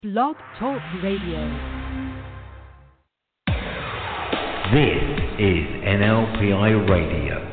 Blog Talk Radio. This is NLPI Radio.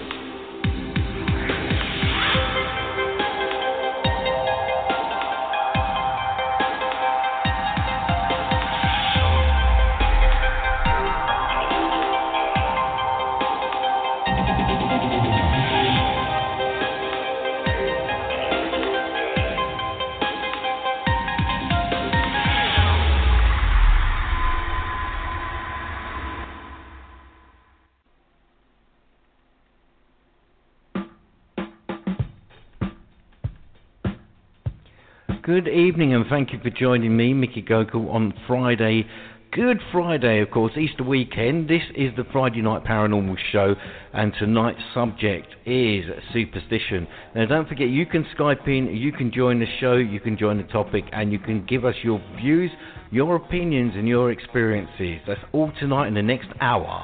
Good evening and thank you for joining me, Mickey Gokul, on Friday. Good Friday, of course, Easter weekend. This is the Friday Night Paranormal Show and tonight's subject is superstition. Now don't forget, you can Skype in, you can join the show, you can join the topic and you can give us your views, your opinions and your experiences. That's all tonight in the next hour.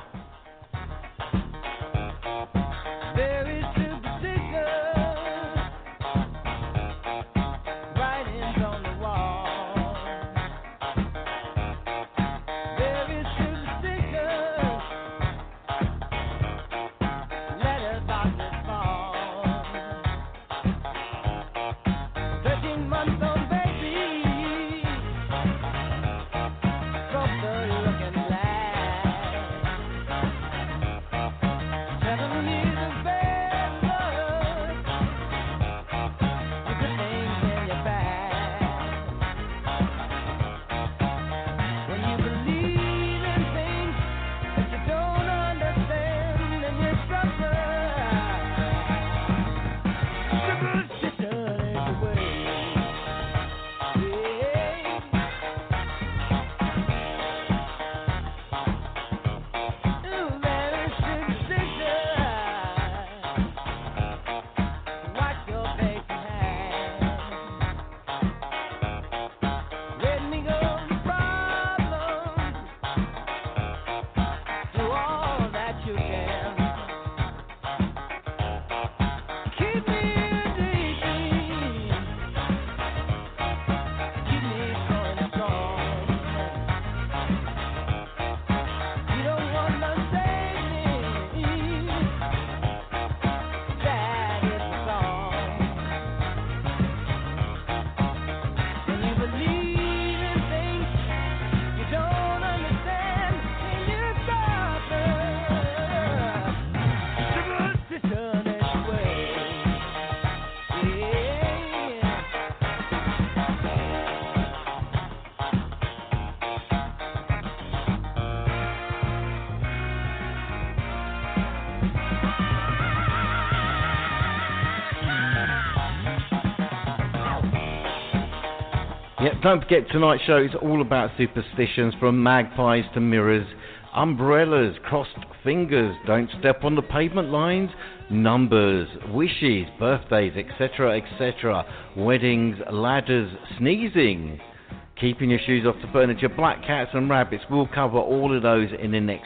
Yep, don't forget tonight's show is all about superstitions, from magpies to mirrors, umbrellas, crossed fingers, don't step on the pavement lines, numbers, wishes, birthdays, etc., etc., weddings, ladders, sneezing, keeping your shoes off the furniture, black cats and rabbits. We'll cover all of those in the next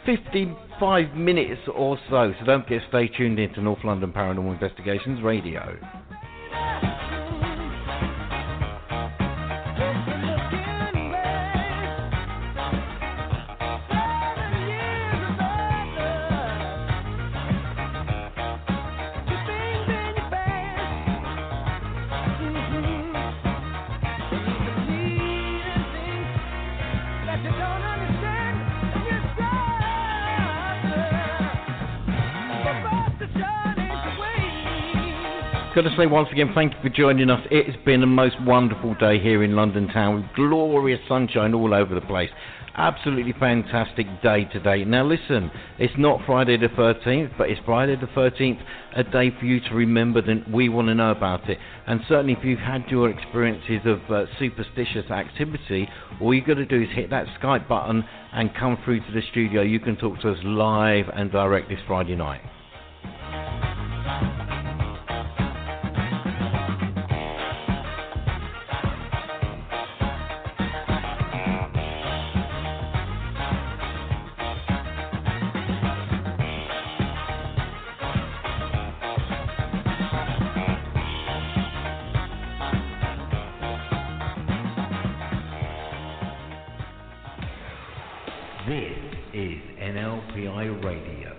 55 minutes or so. So don't forget, stay tuned in to North London Paranormal Investigations Radio. Got to say once again, thank you for joining us. It has been a most wonderful day here in London town with glorious sunshine all over the place. Absolutely fantastic day today. Now listen, it's not Friday the 13th, but it's Friday the 13th, a day for you to remember that we want to know about it. And certainly if you've had your experiences of superstitious activity, all you've got to do is hit that Skype button and come through to the studio. You can talk to us live and direct this Friday night. This is NLPI Radio.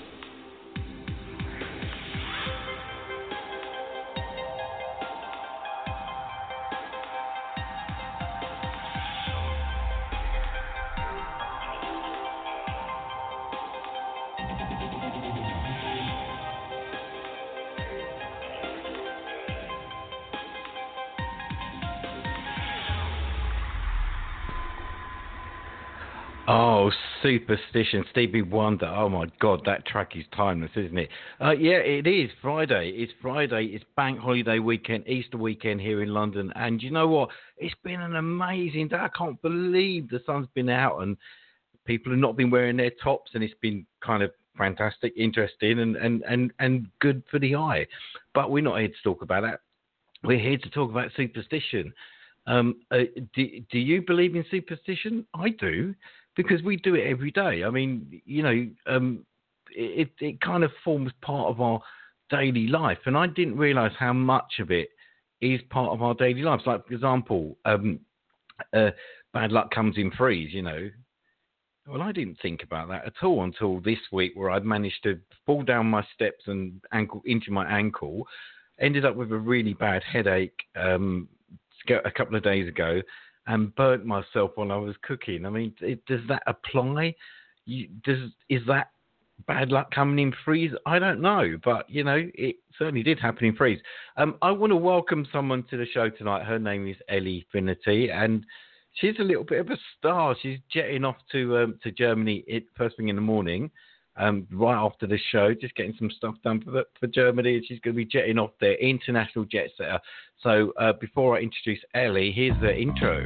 Oh, Superstition, Stevie Wonder. Oh, my God, that track is timeless, isn't it? Yeah, it is Friday. It's Friday. It's bank holiday weekend, Easter weekend here in London. And you know what? It's been an amazing day. I can't believe the sun's been out and people have not been wearing their tops, and it's been kind of fantastic, interesting, and good for the eye. But we're not here to talk about that. We're here to talk about superstition. Do you believe in superstition? I do. Because we do it every day. I mean, you know, it kind of forms part of our daily life. And I didn't realise how much of it is part of our daily lives. Like, for example, bad luck comes in threes, you know. Well, I didn't think about that at all until this week, where I'd managed to fall down my steps and into my ankle. Ended up with a really bad headache a couple of days ago. And burnt myself when I was cooking. I mean, does that apply? Is that bad luck coming in threes? I don't know, but you know, it certainly did happen in threes. I want to welcome someone to the show tonight. Her name is Ellie Finnerty, and she's a little bit of a star. She's jetting off to Germany first thing in the morning, right after the show, just getting some stuff done for Germany, and she's going to be jetting off there, international jet setter. So before I introduce Ellie, here's the intro.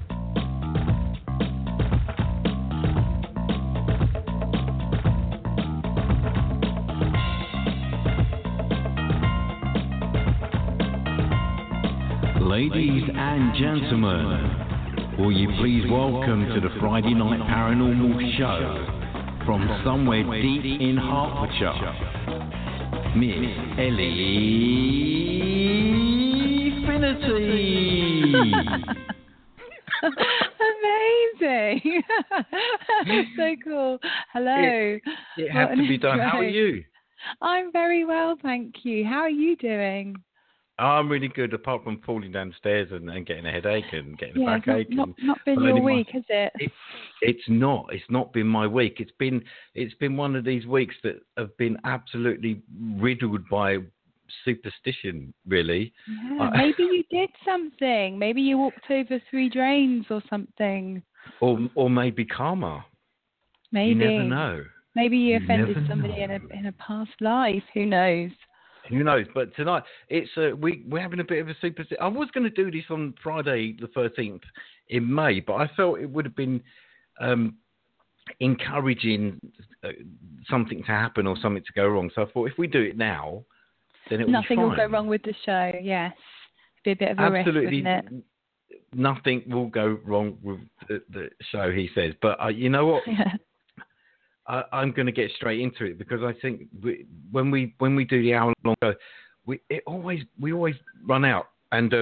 Ladies and gentlemen, will you please welcome to the Friday Night Paranormal Show, from somewhere deep in Hertfordshire, Miss Ellie Finnerty. Amazing. So cool. Hello. It had to be done. How are you? I'm very well, thank you. How are you doing? I'm really good, apart from falling downstairs and getting a headache and getting a backache. Not been your week, has it? It's not. It's not been my week. It's been one of these weeks that have been absolutely riddled by superstition, really. Yeah, maybe you did something. Maybe you walked over 3 drains or something. Or maybe karma. Maybe. You never know. Maybe you offended somebody in a past life. Who knows? Who knows? But tonight, it's we're having a bit of a superstition. I was going to do this on Friday the 13th in May, but I felt it would have been encouraging something to happen or something to go wrong. So I thought if we do it now, then it will be fine. Nothing will go wrong with the show, yes. It'd be a bit of a risk, wouldn't it? Nothing will go wrong with the show, he says. But you know what? Yeah. I'm going to get straight into it, because I think when we do the hour-long show, we always run out. And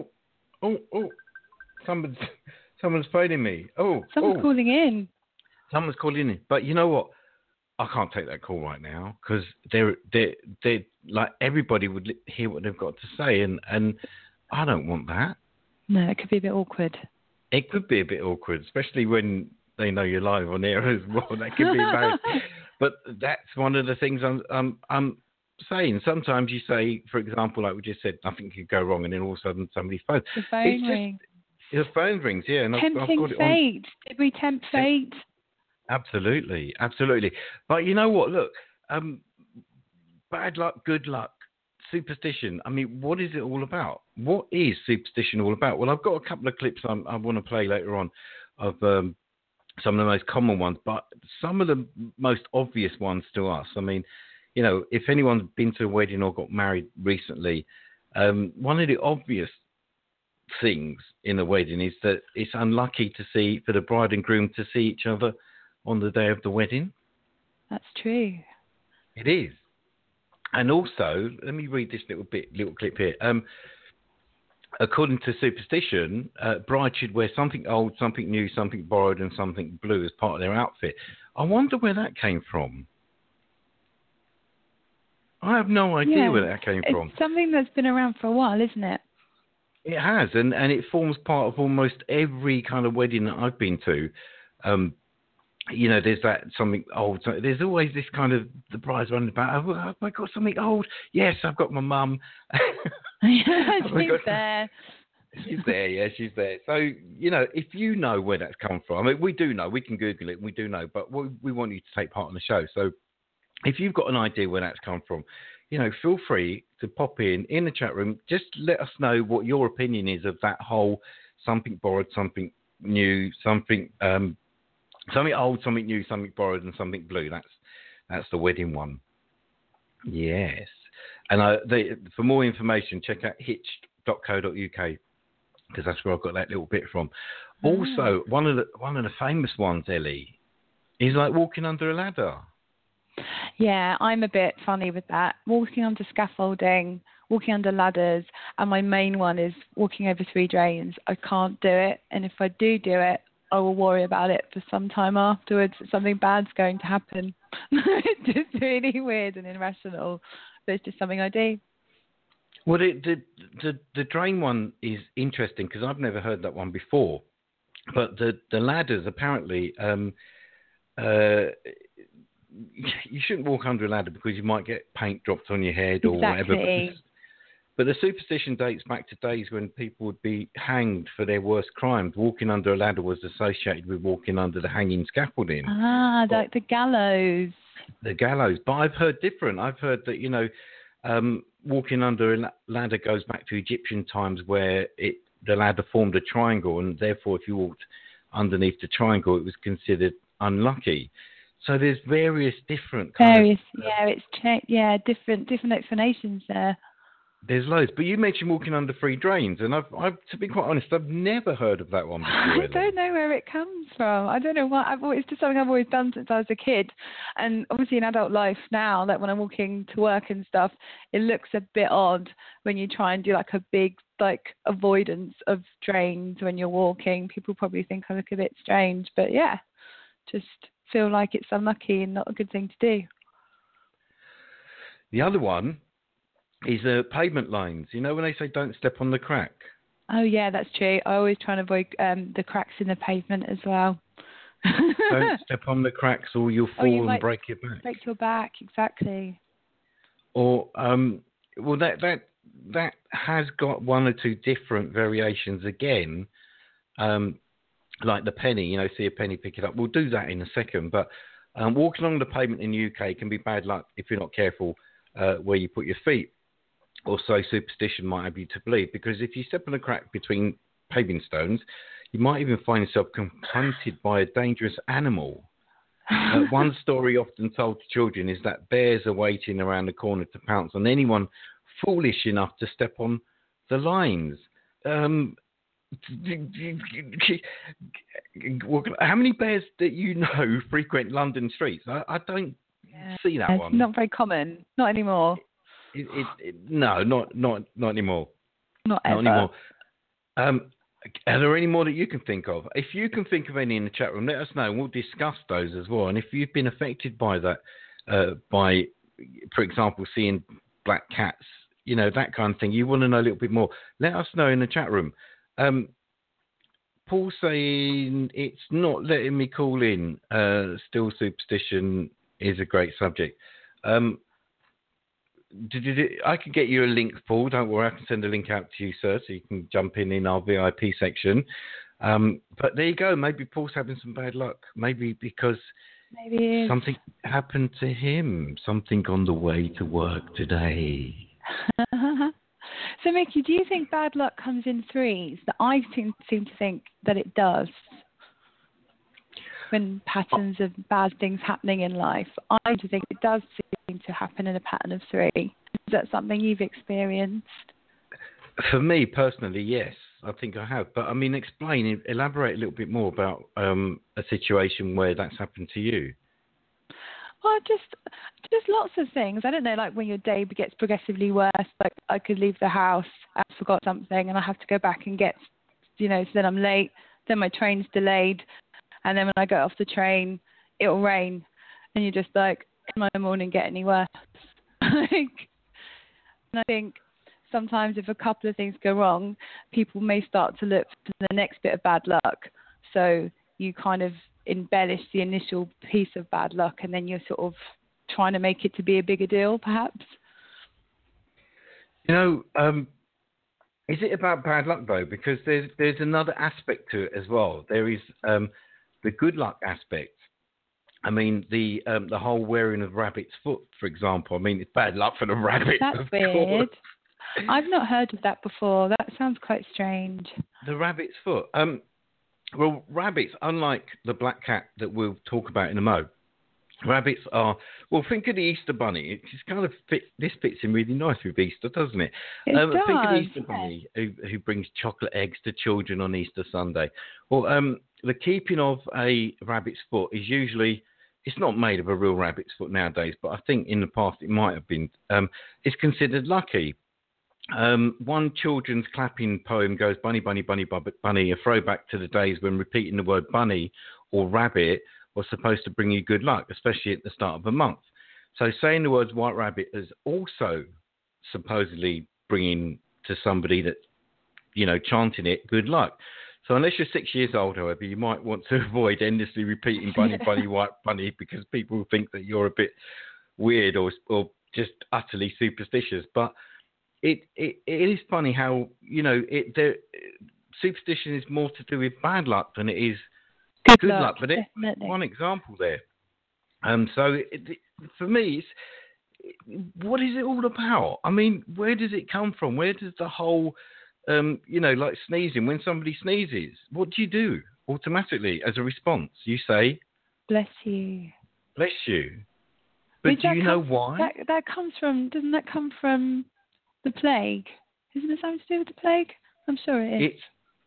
someone's phoning me. Someone's calling in. Someone's calling in. But you know what? I can't take that call right now, because they're like, everybody would hear what they've got to say, and I don't want that. No, it could be a bit awkward. It could be a bit awkward, especially when they know you're live on air as well. That could be bad. But that's one of the things I'm saying. Sometimes you say, for example, like we just said, nothing could go wrong, and then all of a sudden somebody phones. The phone rings. The phone rings, yeah. And Tempting I've got it fate. Did we tempt fate? Absolutely. But you know what? Look, bad luck, good luck, superstition. I mean, what is it all about? What is superstition all about? Well, I've got a couple of clips I want to play later on of some of the most common ones, but some of the most obvious ones to us. I mean, you know, if anyone's been to a wedding or got married recently, one of the obvious things in a wedding is that it's unlucky for the bride and groom to see each other on the day of the wedding. That's true. It is. And also, let me read this little clip here. according to superstition, brides should wear something old, something new, something borrowed, and something blue as part of their outfit. I wonder where that came from. I have no idea where that came from. It's something that's been around for a while, isn't it? It has, and it forms part of almost every kind of wedding that I've been to. There's that something old. There's always this kind of the bride's running about. Oh, have I got something old? Yes, I've got my mum. She's there. She's there, yeah, she's there. So, if you know where that's come from, I mean, we do know, we can Google it, we do know, but we want you to take part in the show. So if you've got an idea where that's come from, feel free to pop in the chat room. Just let us know what your opinion is of that whole something borrowed, something new, something old, something new, something borrowed, and something blue. That's the wedding one. Yes. And for more information, check out hitched.co.uk, because that's where I've got that little bit from. Also, one of the famous ones, Ellie, is like walking under a ladder. Yeah, I'm a bit funny with that. Walking under scaffolding, walking under ladders, and my main one is walking over 3 drains. I can't do it, and if I do it, I will worry about it for some time afterwards. Something bad's going to happen. It's just really weird and irrational, but it's just something I do. Well, the drain one is interesting because I've never heard that one before. But the ladders, apparently, you shouldn't walk under a ladder because you might get paint dropped on your head or whatever. But the superstition dates back to days when people would be hanged for their worst crimes. Walking under a ladder was associated with walking under the hanging scaffolding. Like the gallows. The gallows. But I've heard different. I've heard that, walking under a ladder goes back to Egyptian times where the ladder formed a triangle, and therefore if you walked underneath the triangle, it was considered unlucky. So there's various different kinds different explanations there. There's loads, but you mentioned walking under 3 drains, and I've to be quite honest, I've never heard of that one before. I don't know where it comes from. I don't know why. It's just something I've always done since I was a kid, and obviously in adult life now, that when I'm walking to work and stuff, it looks a bit odd when you try and do like a big avoidance of drains when you're walking. People probably think I look a bit strange, but yeah, just feel like it's unlucky and not a good thing to do. The other one is pavement lines. You know when they say don't step on the crack? Oh, yeah, that's true. I always try and avoid the cracks in the pavement as well. Don't step on the cracks or you'll fall and break your back. Break your back, exactly. Or, that has got 1 or 2 different variations again. Like the penny, see a penny, pick it up. We'll do that in a second. But walking along the pavement in the UK can be bad luck if you're not careful where you put your feet. Also, superstition might have you to bleed, because if you step on a crack between paving stones, you might even find yourself confronted by a dangerous animal. One story often told to children is that bears are waiting around the corner to pounce on anyone foolish enough to step on the lines. How many bears that you know frequent London streets? I don't see that one. It's not very common. Not anymore. No, not anymore. Not ever. Not anymore. Are there any more that you can think of? If you can think of any in the chat room, let us know, and we'll discuss those as well. And if you've been affected by that, by, for example, seeing black cats, that kind of thing, you want to know a little bit more, let us know in the chat room. Paul saying it's not letting me call in. Still, superstition is a great subject. I can get you a link, Paul. Don't worry, I can send a link out to you, sir, so you can jump in our VIP section. But there you go. Maybe Paul's having some bad luck. Maybe because something happened to him. Something on the way to work today. So, Mickey, do you think bad luck comes in 3s? That I seem to think that it does. When patterns of bad things happening in life, I do think it does seem to happen in a pattern of 3. Is that something you've experienced? For me personally, yes, I think I have. But I mean, elaborate a little bit more about a situation where that's happened to you. Well, just lots of things. I don't know, like when your day gets progressively worse, like I could leave the house, I forgot something, and I have to go back and get, so then I'm late, then my train's delayed, and then when I go off the train, it'll rain, and you're just like, can my morning get any worse? Like, and I think sometimes if a couple of things go wrong, people may start to look for the next bit of bad luck. So you kind of embellish the initial piece of bad luck, and then you're sort of trying to make it to be a bigger deal, perhaps. Is it about bad luck though? Because there's another aspect to it as well. There is the good luck aspect. I mean, the whole wearing of rabbit's foot, for example. I mean, it's bad luck for the rabbit. That's weird. I've not heard of that before. That sounds quite strange. The rabbit's foot. Well, rabbits, unlike the black cat that we'll talk about in a mo, rabbits are, well, think of the Easter bunny. It just kind of this fits in really nice with Easter, doesn't it? It does. Think of the Easter bunny who brings chocolate eggs to children on Easter Sunday. Well, the keeping of a rabbit's foot is usually, it's not made of a real rabbit's foot nowadays, but I think in the past it might have been. It's considered lucky. One children's clapping poem goes, bunny, bunny, bunny, bunny, a throwback to the days when repeating the word bunny or rabbit was supposed to bring you good luck, especially at the start of a month. So saying the words white rabbit is also supposedly bringing to somebody that, chanting it, good luck. So unless you're 6 years old, however, you might want to avoid endlessly repeating bunny, bunny, white bunny, because people think that you're a bit weird or just utterly superstitious. But it is funny how, superstition is more to do with bad luck than it is good luck. But it's one example there. So for me, what is it all about? I mean, where does it come from? Where does the whole, like sneezing, when somebody sneezes, what do you do automatically as a response? You say, bless you. Bless you. But do you know why? That comes from, doesn't that come from the plague? Isn't it something to do with the plague? I'm sure it is.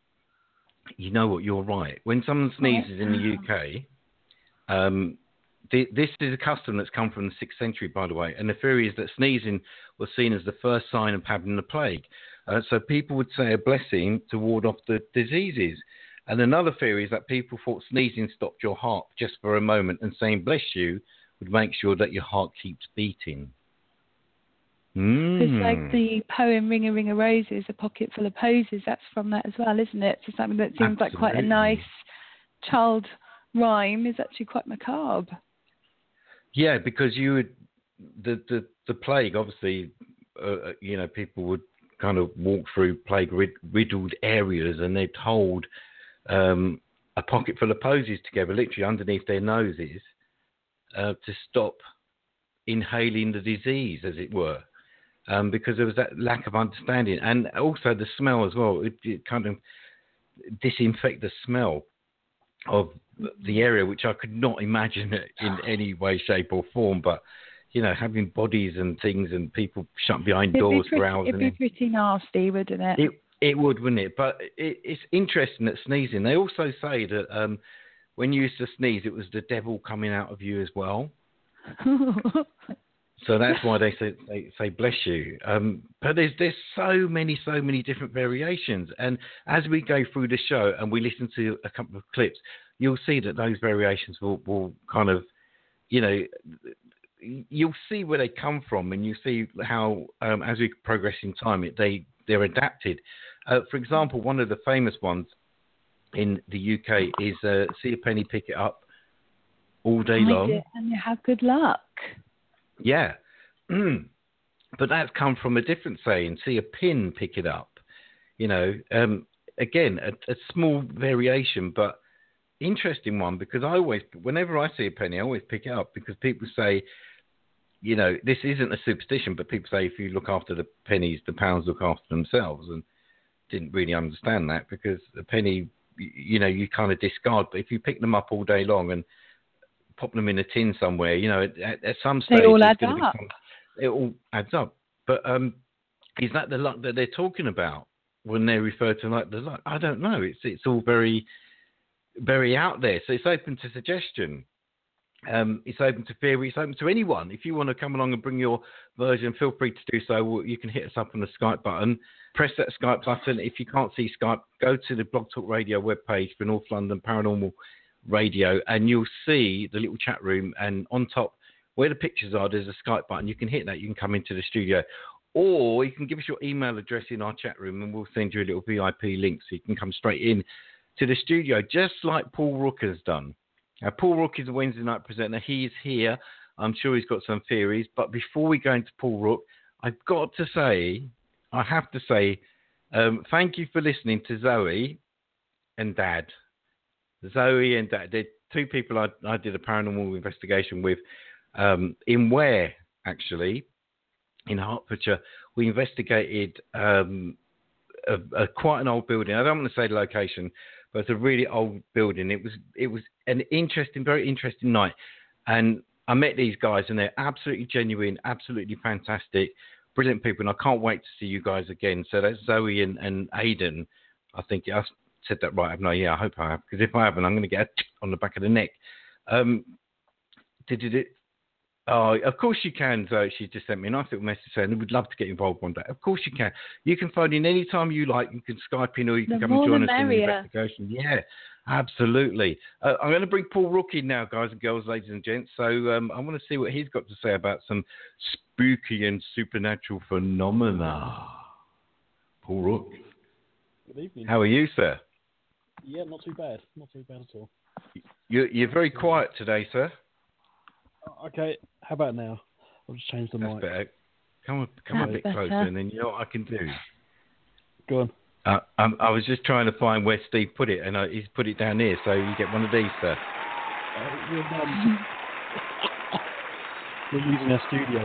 You know what, you're right. When someone sneezes in the UK, this is a custom that's come from the 6th century, by the way, and the theory is that sneezing was seen as the first sign of having the plague. So people would say a blessing to ward off the diseases. And another theory is that people thought sneezing stopped your heart just for a moment, and saying bless you would make sure that your heart keeps beating. It's like the poem Ring a Ring of Roses, a pocket full of posies. That's from that as well, isn't it? So something that seems like quite a nice child rhyme is actually quite macabre. Yeah, because the plague, obviously, people would kind of walk through plague-riddled areas, and they'd hold a pocket full of posies together, literally underneath their noses, to stop inhaling the disease, as it were. Because there was that lack of understanding, and also the smell as well. It kind of disinfect the smell of the area, which I could not imagine it in any way, shape, or form. But having bodies and things, and people shut behind doors for hours. It'd be pretty nasty, wouldn't it? It would, wouldn't it? But it's interesting that sneezing. They also say that when you used to sneeze, it was the devil coming out of you as well. So that's why they say bless you. But there's so many different variations. And as we go through the show and we listen to a couple of clips, you'll see that those variations will kind of, you'll see where they come from, and you see how, as we progress in time, they're adapted. For example, one of the famous ones in the UK is see a penny, pick it up all day long. And you have good luck. Yeah. But that's come from a different saying, see a pin, pick it up. Again, a small variation, but interesting one, because whenever I see a penny, I always pick it up, because people say, this isn't a superstition, but people say if you look after the pennies, the pounds look after themselves, and didn't really understand that, because a penny, you kind of discard, but if you pick them up all day long and pop them in a tin somewhere, at some stage they all add up. It all adds up. But is that the luck that they're talking about when they refer to like the luck? I don't know. It's all very, very out there. So it's open to suggestion. It's open to theory. It's open to anyone. If you want to come along and bring your version, feel free to do so. You can hit us up on the Skype button. Press that Skype button. If you can't see Skype, go to the Blog Talk Radio webpage for North London Paranormal Radio, and you'll see the little chat room. And on top, where the pictures are, there's a Skype button. You can hit that. You can come into the studio. Or you can give us your email address in our chat room, and we'll send you a little VIP link so you can come straight in to the studio, just like Paul Rook has done. Now, Paul Rook is a Wednesday night presenter. He's here. I'm sure he's got some theories. But before we go into Paul Rook, I have to say, thank you for listening to Zoe and Dad. Zoe and Dad. They're two people I did a paranormal investigation with in Ware, actually, in Hertfordshire. We investigated quite an old building. I don't want to say the location, but it's a really old building. It was an interesting, very interesting night. And I met these guys, and they're absolutely genuine, absolutely fantastic, brilliant people. And I can't wait to see you guys again. So that's Zoe and Aidan. I think I said that right, haven't I? Yeah, I hope I have. Because if I haven't, I'm going to get on the back of the neck. Oh, of course you can, Zoe. She just sent me a nice little message saying we'd love to get involved one day. Of course you can. You can phone in any time you like. You can Skype in, or you can come and join us in the investigation. Yeah, absolutely. I'm going to bring Paul Rook in now, guys and girls, ladies and gents. So I want to see what he's got to say about some spooky and supernatural phenomena. Paul Rook. Good evening. How are you, sir? Yeah, not too bad. Not too bad at all. You're very quiet today, sir. Okay, how about now? I'll just change the That's mic. Better. Come a bit closer, and then you know what I can do. Go on. I was just trying to find where Steve put it, and he's put it down here, so you get one of these, sir. We're using our studio.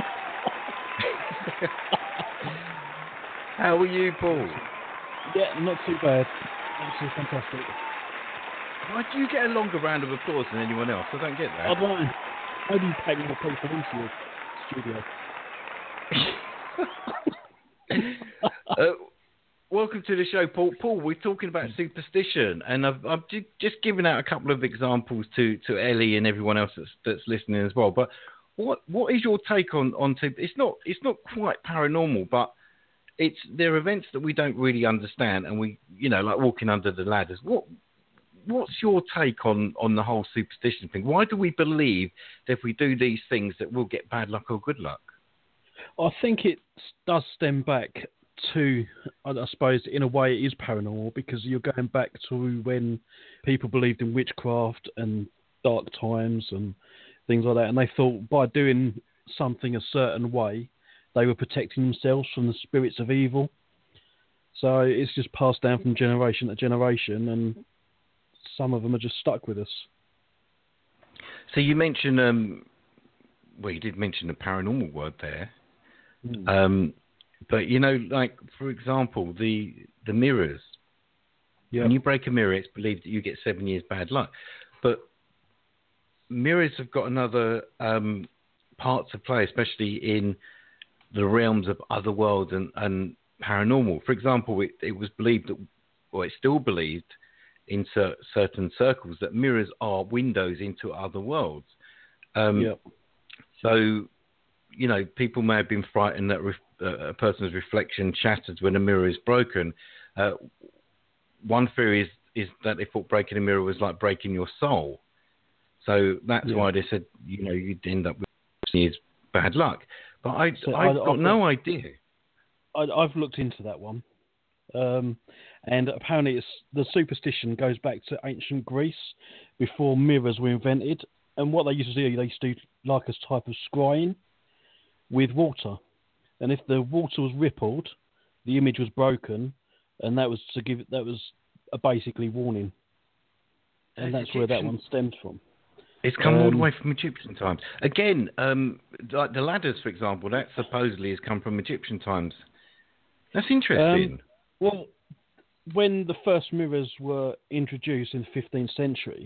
How are you, Paul? Yeah, not too bad. Absolutely fantastic. Why do you get a longer round of applause than anyone else? I don't get that. I don't know. How do you take more people into your studio? Welcome to the show, Paul. Paul, we're talking about superstition, and I've just given out a couple of examples to Ellie and everyone else that's listening as well. But what is your take on it's not quite paranormal, but they're events that we don't really understand, and we like walking under the ladders. What's your take on the whole superstition thing? Why do we believe that if we do these things that we'll get bad luck or good luck? I think it does stem back to, I suppose, in a way it is paranormal, because you're going back to when people believed in witchcraft and dark times and things like that, and they thought by doing something a certain way, they were protecting themselves from the spirits of evil. So it's just passed down from generation to generation, and some of them are just stuck with us. So you mentioned, you did mention the paranormal word there. But, like, for example, the mirrors. Yeah. When you break a mirror, it's believed that you get 7 years bad luck. But mirrors have got another part to play, especially in the realms of other worlds and paranormal. For example, it was believed that, or it's still believed in certain circles, that mirrors are windows into other worlds. So, people may have been frightened that a person's reflection shatters when a mirror is broken. One theory is that they thought breaking a mirror was like breaking your soul. So that's why they said, you'd end up with years bad luck. But I've got no idea. I've looked into that one. And apparently the superstition goes back to ancient Greece, before mirrors were invented. And what they used to do, they used to do like a type of scrying with water. And if the water was rippled, the image was broken, and that was a basically warning. And that's where that one stems from. It's come all the way from Egyptian times. Again, like the ladders, for example, that supposedly has come from Egyptian times. That's interesting. Well, when the first mirrors were introduced in the 15th century,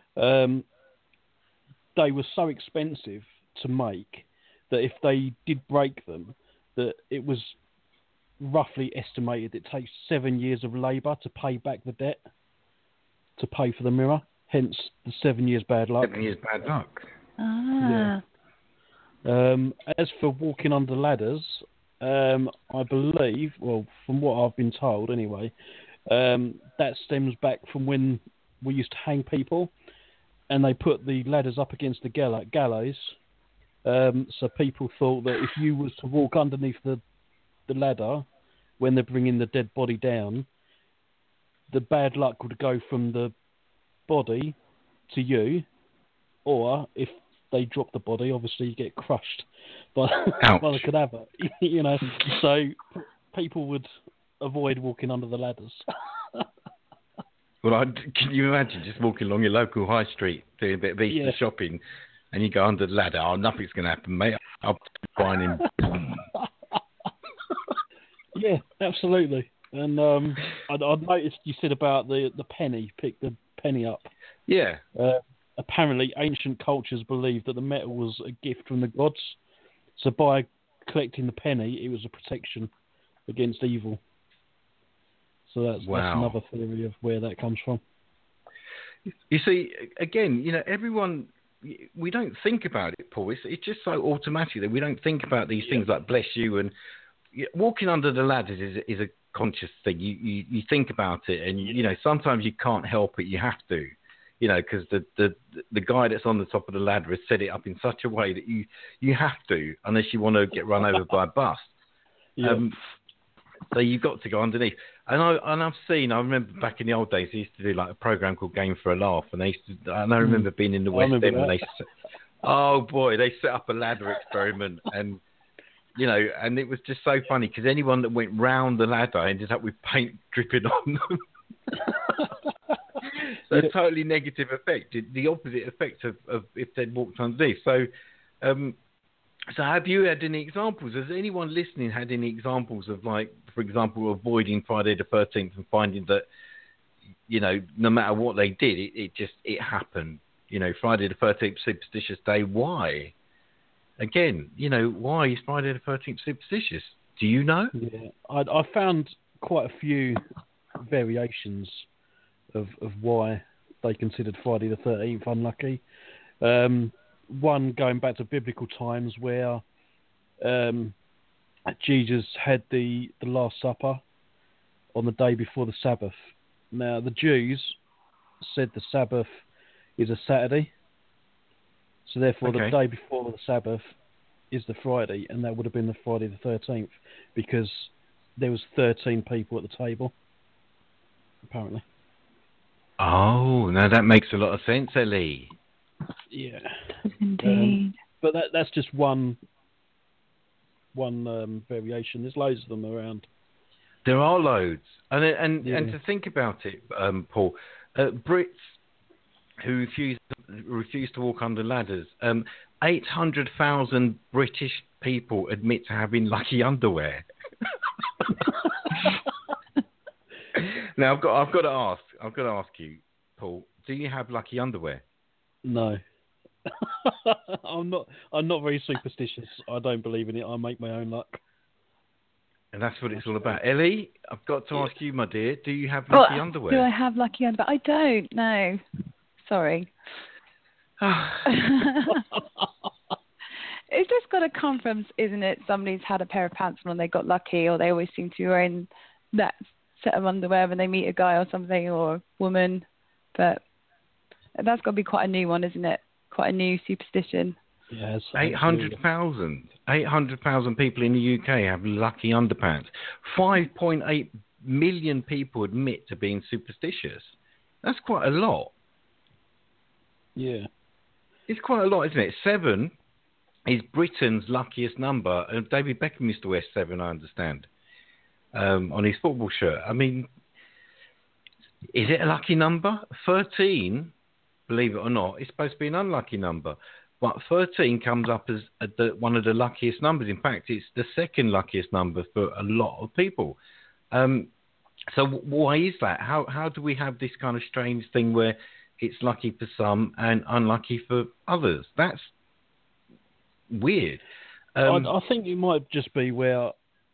they were so expensive to make that if they did break them, that it was roughly estimated it takes 7 years of labour to pay back the debt, to pay for the mirror. hence the 7 years bad luck. 7 years bad luck. Ah. Yeah. As for walking under ladders, I believe, well, from what I've been told anyway, that stems back from when we used to hang people, and they put the ladders up against the gallows. So people thought that if you was to walk underneath the ladder when they're bringing the dead body down, the bad luck would go from the body to you, or if they drop the body, obviously you get crushed by the cadaver. So people would avoid walking under the ladders. Well, can you imagine just walking along your local high street doing a bit of Easter shopping, and you go under the ladder? Oh, nothing's going to happen, mate. I'll find him. Yeah, absolutely. And I'd noticed you said about the penny, pick the penny up. Yeah. Apparently, ancient cultures believed that the metal was a gift from the gods. So by collecting the penny, it was a protection against evil. So that's another theory of where that comes from. You see, again, everyone, we don't think about it, Paul. It's just so automatic that we don't think about these things like bless you, and walking under the ladders is a conscious thing. You think about it, and sometimes you can't help it. You have to, because the guy that's on the top of the ladder has set it up in such a way that you have to, unless you want to get run over by a bus. Yeah. So you've got to go underneath. And I remember back in the old days, they used to do like a program called Game for a Laugh, and I remember being in the West End when they set up a ladder experiment, and and it was just so funny because anyone that went round the ladder ended up with paint dripping on them. So a totally negative effect, the opposite effect of if they'd walked underneath. So, so have you had any examples? Has anyone listening had any examples of, like, for example, avoiding Friday the 13th and finding that, no matter what they did, it happened? Friday the 13th, superstitious day. Why? Again, why is Friday the 13th superstitious? Do you know? Yeah, I found quite a few variations of why they considered Friday the 13th unlucky. One going back to biblical times where Jesus had the Last Supper on the day before the Sabbath. Now, the Jews said the Sabbath is a Saturday, so therefore the day before the Sabbath is the Friday, and that would have been the Friday the 13th, because there was 13 people at the table, apparently. Oh, now that makes a lot of sense, Ellie. Yeah. Indeed. But that's just one variation. There's loads of them around. There are loads. And to think about it, Paul, Brits who refuse to walk under ladders, 800,000 British people admit to having lucky underwear. Now I've got to ask you, Paul, do you have lucky underwear? No. I'm not very superstitious. I don't believe in it. I make my own luck. And that's what it's all about. Ellie, I've got to ask you, my dear, do you have lucky underwear? Do I have lucky underwear? I don't, no. Sorry. It's just got to come from, isn't it? Somebody's had a pair of pants on and they got lucky, or they always seem to be wearing that set of underwear when they meet a guy or something, or a woman. But that's got to be quite a new one, isn't it? Quite a new superstition. Yes. 800,000 people in the UK have lucky underpants. 5.8 million people admit to being superstitious. That's quite a lot. Yeah. It's quite a lot, isn't it? 7 is Britain's luckiest number. And David Beckham used to wear 7, I understand, on his football shirt. I mean, is it a lucky number? 13, believe it or not, is supposed to be an unlucky number. But 13 comes up as one of the luckiest numbers. In fact, it's the second luckiest number for a lot of people. So why is that? How do we have this kind of strange thing where it's lucky for some and unlucky for others? That's weird. I think it might just be where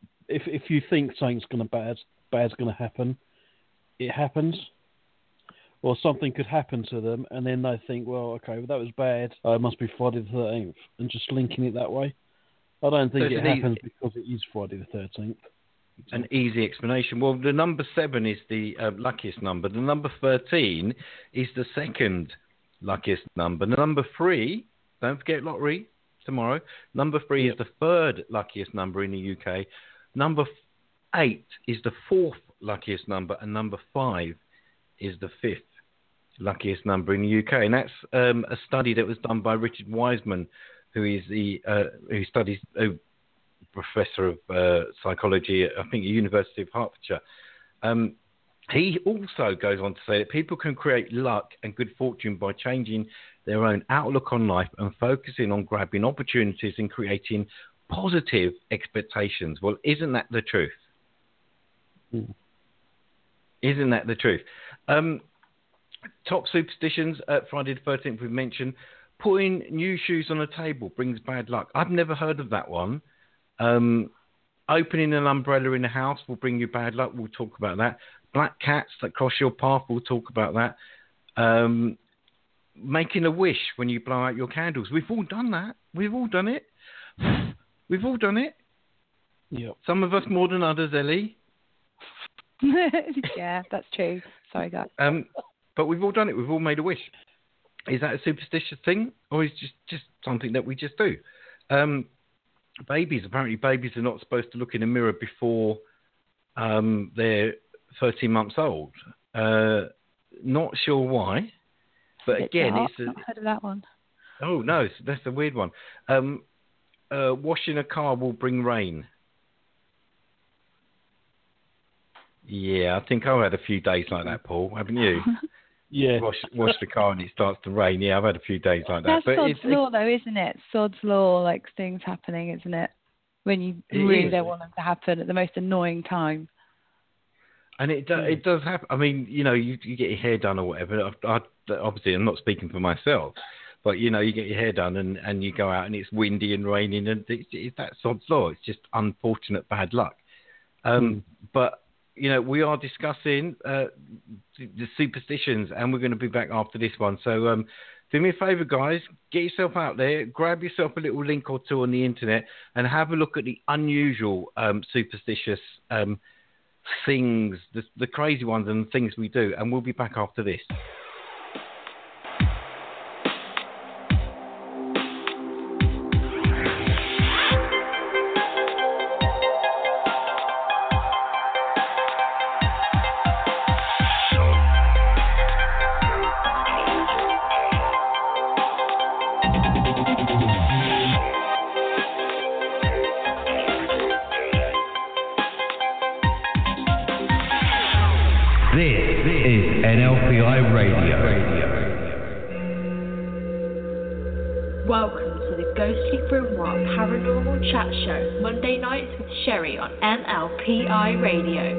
if you think something's bad's going to happen, it happens. or something could happen to them, and then they think, well, okay, well, that was bad. It must be Friday the 13th, and just linking it that way. I don't think it happens because it is Friday the 13th. An easy explanation. Well, the number 7 is the luckiest number. The number 13 is the second luckiest number. The number 3, don't forget lottery tomorrow. Number 3 is the third luckiest number in the UK. Number 8 is the fourth luckiest number, and number 5 is the fifth luckiest number in the UK. And that's a study that was done by Richard Wiseman, who is who studies professor of psychology at, I think, the University of Hertfordshire. He also goes on to say that people can create luck and good fortune by changing their own outlook on life and focusing on grabbing opportunities and creating positive expectations. Well, isn't that the truth? Isn't that the truth? Top superstitions at Friday the 13th, we've mentioned. Putting new shoes on a table brings bad luck. I've never heard of that one. Opening an umbrella in the house will bring you bad luck. We'll talk about that. Black cats that cross your path, we'll talk about that. Making a wish when you blow out your candles. We've all done that. We've all done it. We've all done it. Yep. Some of us more than others, Ellie. Yeah, that's true. Sorry, guys. But we've all done it. We've all made a wish. Is that a superstitious thing, or is it just something that we just do? Apparently babies are not supposed to look in a mirror before they're 13 months old. Not sure why, but again, I've not heard of that one. Oh no, that's a weird one. Washing a car will bring rain. Yeah, I think I've had a few days like that, Paul. Haven't you? Yeah. Wash the car and it starts to rain. Yeah, I've had a few days like that. That's Sod's law, though, isn't it? Sod's law, like things happening, isn't it? When you really don't want them to happen at the most annoying time. And it does happen. I mean, you get your hair done or whatever. Obviously, I'm not speaking for myself, but you get your hair done and you go out and it's windy and raining, and it's that Sod's law. It's just unfortunate bad luck. But we are discussing the superstitions, and we're going to be back after this one. So do me a favour, guys. Get yourself out there, grab yourself a little link or two on the internet, and have a look at the unusual superstitious things, the crazy ones and the things we do. And we'll be back after this. Monday nights with Sherry on NLPI Radio.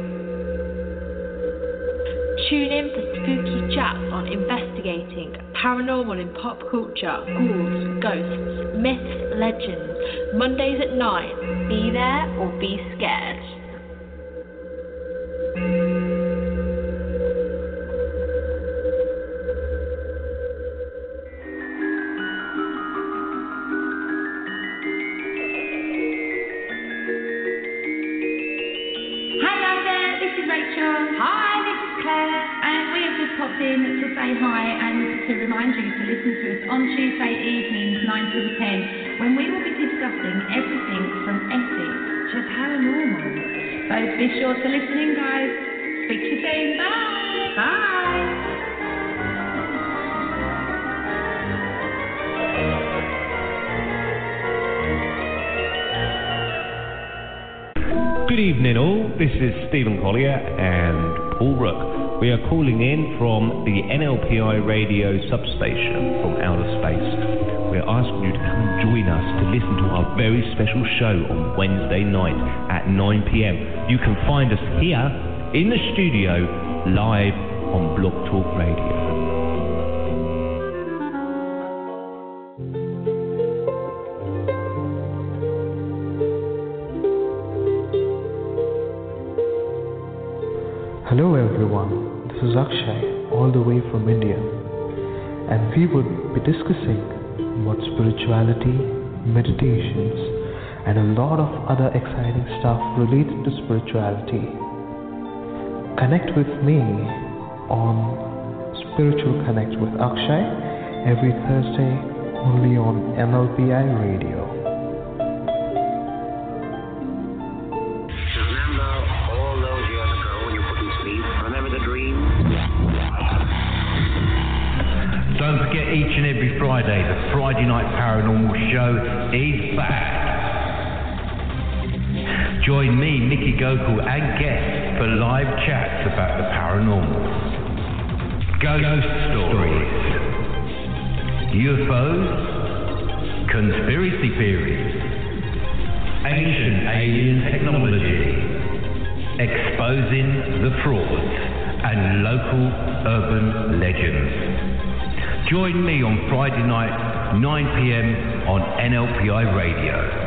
Tune in for spooky chats on investigating paranormal in pop culture, ghouls, ghosts, myths, legends. Mondays at 9. Be there or be scared. Be sure to listen in, guys. Speak to you soon. Bye. Bye. Good evening, all. This is Stephen Collier and Paul Rook. We are calling in from the NLPI radio substation from outer space. We're asking you to come and join us to listen to our very special show on Wednesday night at 9 p.m. You can find us here in the studio live on Blog Talk Radio. Hello everyone, this is Akshay, all the way from India, and we would be discussing about spirituality, meditations, and a lot of other exciting stuff related to spirituality. Connect with me on Spiritual Connect with Akshay every Thursday only on NLPI Radio. Remember all those years ago when you couldn't sleep? Remember the dream? Don't forget, each and every Friday, the Friday Night Paranormal Show is back. Join me, Nicky Gokul, and guests for live chats about the paranormal, ghost stories, UFOs, conspiracy theories, ancient alien technology, exposing the frauds, and local urban legends. Join me on Friday night, 9 p.m. on NLPI Radio.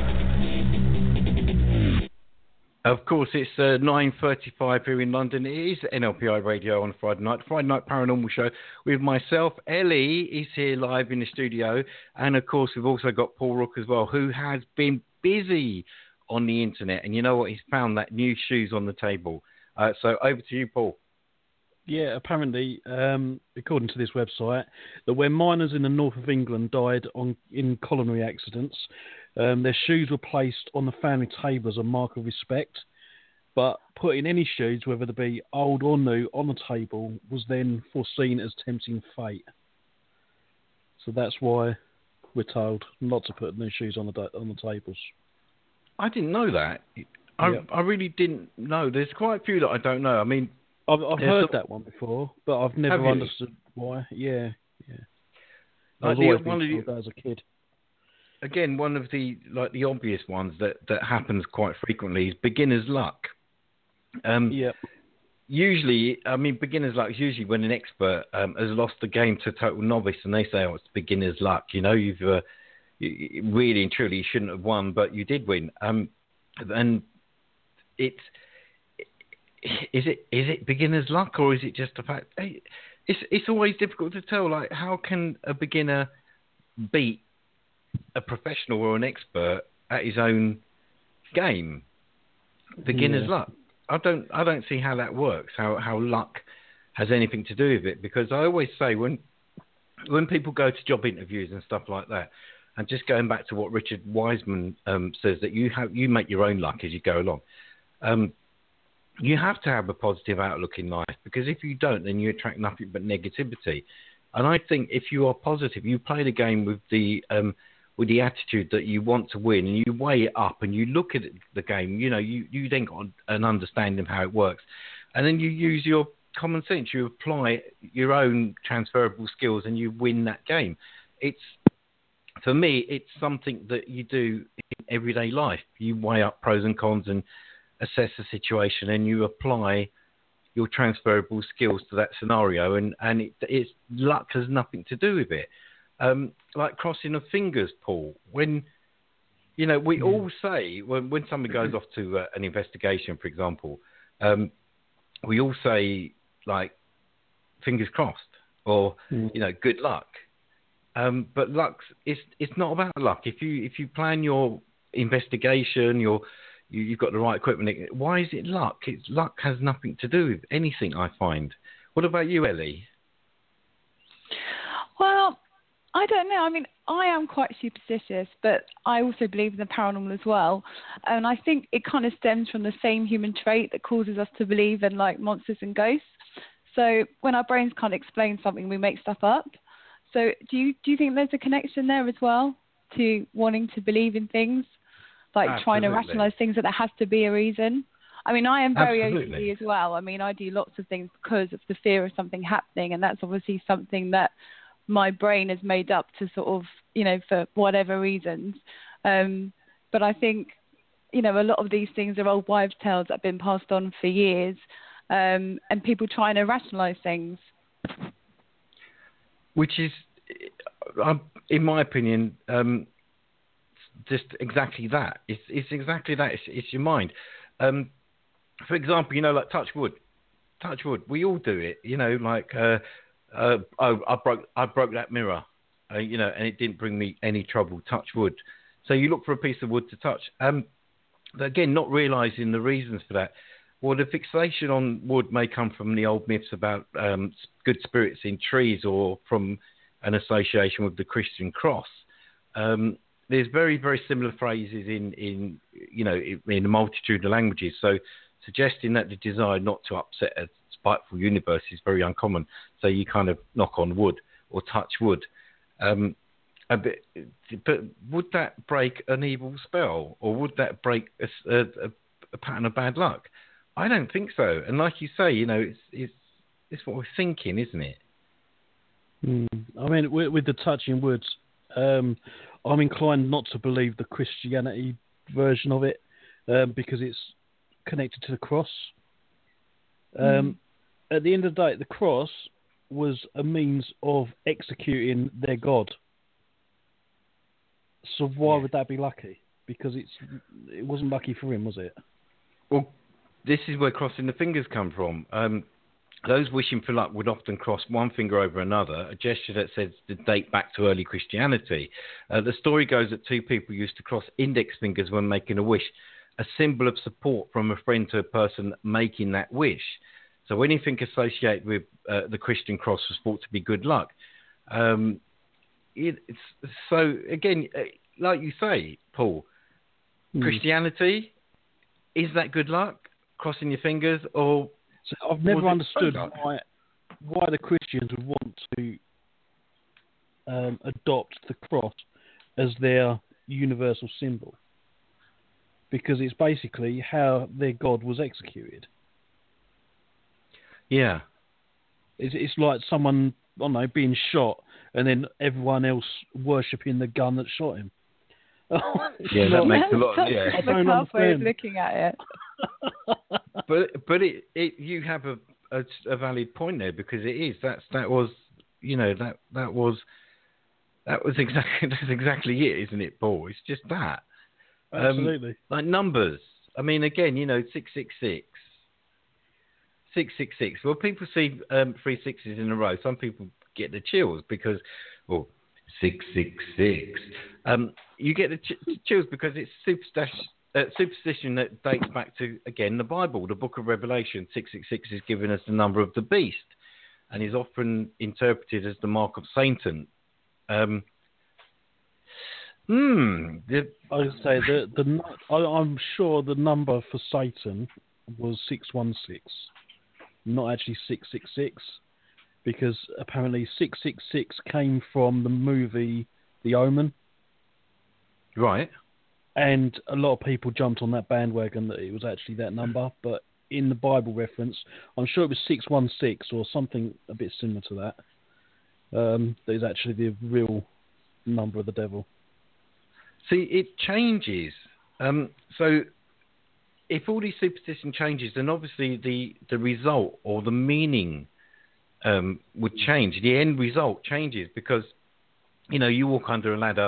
Of course, it's 9:35 here in London. It is NLPI Radio on Friday Night Paranormal Show with myself. Ellie is here live in the studio. And, of course, we've also got Paul Rook as well, who has been busy on the internet. And you know what? He's found that new shoes on the table. So over to you, Paul. Yeah, apparently, according to this website, that when miners in the north of England died in colliery accidents, their shoes were placed on the family table as a mark of respect, but putting any shoes, whether they be old or new, on the table was then foreseen as tempting fate. So that's why we're told not to put new shoes on the tables. I didn't know that. I really didn't know. There's quite a few that I don't know. I mean, I've heard that one before, but I've never understood why. Yeah. I was always being told that as a kid. Again, one of the obvious ones that happens quite frequently is beginner's luck. Usually, I mean, beginner's luck is usually when an expert has lost the game to a total novice, and they say, "Oh, it's beginner's luck." You know, you've really and truly you shouldn't have won, but you did win. And it's is it beginner's luck, or is it just a fact? It's always difficult to tell. Like, how can a beginner beat a professional or an expert at his own game? Beginner's luck. I don't see how that works. How luck has anything to do with it? Because I always say when people go to job interviews and stuff like that, and just going back to what Richard Wiseman says, that you make your own luck as you go along. You have to have a positive outlook in life, because if you don't, then you attract nothing but negativity. And I think if you are positive, you play the game with the attitude that you want to win, and you weigh it up and you look at the game, you know, you then got an understanding of how it works. And then you use your common sense, you apply your own transferable skills, and you win that game. For me, it's something that you do in everyday life. You weigh up pros and cons and assess the situation, and you apply your transferable skills to that scenario, and it's luck has nothing to do with it. Like crossing of fingers, Paul. When we all say when somebody goes off to an investigation, for example, we all say like fingers crossed, or good luck. But it's not about luck. If you plan your investigation, you've got the right equipment. Why is it luck? Luck has nothing to do with anything, I find. What about you, Ellie? Well, I don't know. I mean, I am quite superstitious, but I also believe in the paranormal as well. And I think it kind of stems from the same human trait that causes us to believe in like monsters and ghosts. So when our brains can't explain something, we make stuff up. So do you think there's a connection there as well to wanting to believe in things? Like Absolutely. Trying to rationalize things, that there has to be a reason. I mean, I am very OCD as well. I mean, I do lots of things because of the fear of something happening, and that's obviously something that my brain has made up to sort of, for whatever reasons. But I think, a lot of these things are old wives' tales that have been passed on for years, and people trying to rationalize things. Which is, in my opinion, just exactly that. It's exactly that. It's your mind. For example, like touch wood. We all do it. I broke that mirror, and it didn't bring me any trouble. Touch wood. So you look for a piece of wood to touch. But again, not realising the reasons for that. Well, the fixation on wood may come from the old myths about good spirits in trees, or from an association with the Christian cross. There's very, very similar phrases in a multitude of languages. So suggesting that the desire not to upset a spiteful universe is very uncommon. So you kind of knock on wood or touch wood. But would that break an evil spell, or would that break a pattern of bad luck? I don't think so. And like you say, it's what we're thinking, isn't it? I mean, with the touching wood, I'm inclined not to believe the Christianity version of it, because it's connected to the cross. At the end of the day, the cross was a means of executing their God. So why would that be lucky? Because it wasn't lucky for him, was it? Well, this is where crossing the fingers come from. Those wishing for luck would often cross one finger over another, a gesture that says to date back to early Christianity. The story goes that two people used to cross index fingers when making a wish, a symbol of support from a friend to a person making that wish. So anything associated with the Christian cross was thought to be good luck. So again, like you say, Paul, Christianity, is that good luck? Crossing your fingers, or so I've never understood why the Christians would want to adopt the cross as their universal symbol, because it's basically how their God was executed. Yeah, it's like someone, I don't know, being shot, and then everyone else worshipping the gun that shot him. Yeah, that makes a lot. Yeah, that's a tough way of looking at it. but you have a valid point there, because it is that was exactly it, isn't it, Paul? It's just that. Absolutely. Like numbers. I mean, again, 666. 666. Well, people see 3 sixes in a row. Some people get the chills because, 666. You get the chills because it's superstition that dates back to, again, the Bible, the book of Revelation. 666 is given as the number of the beast, and is often interpreted as the mark of Satan. I would say I'm sure the number for Satan was 616, not actually 666, because apparently 666 came from the movie The Omen. Right. And a lot of people jumped on that bandwagon that it was actually that number, but in the Bible reference, I'm sure it was 616 or something a bit similar to that. That is actually the real number of the devil. See, it changes. So if all these superstition changes, then obviously the result or the meaning would change. The end result changes, because, you walk under a ladder.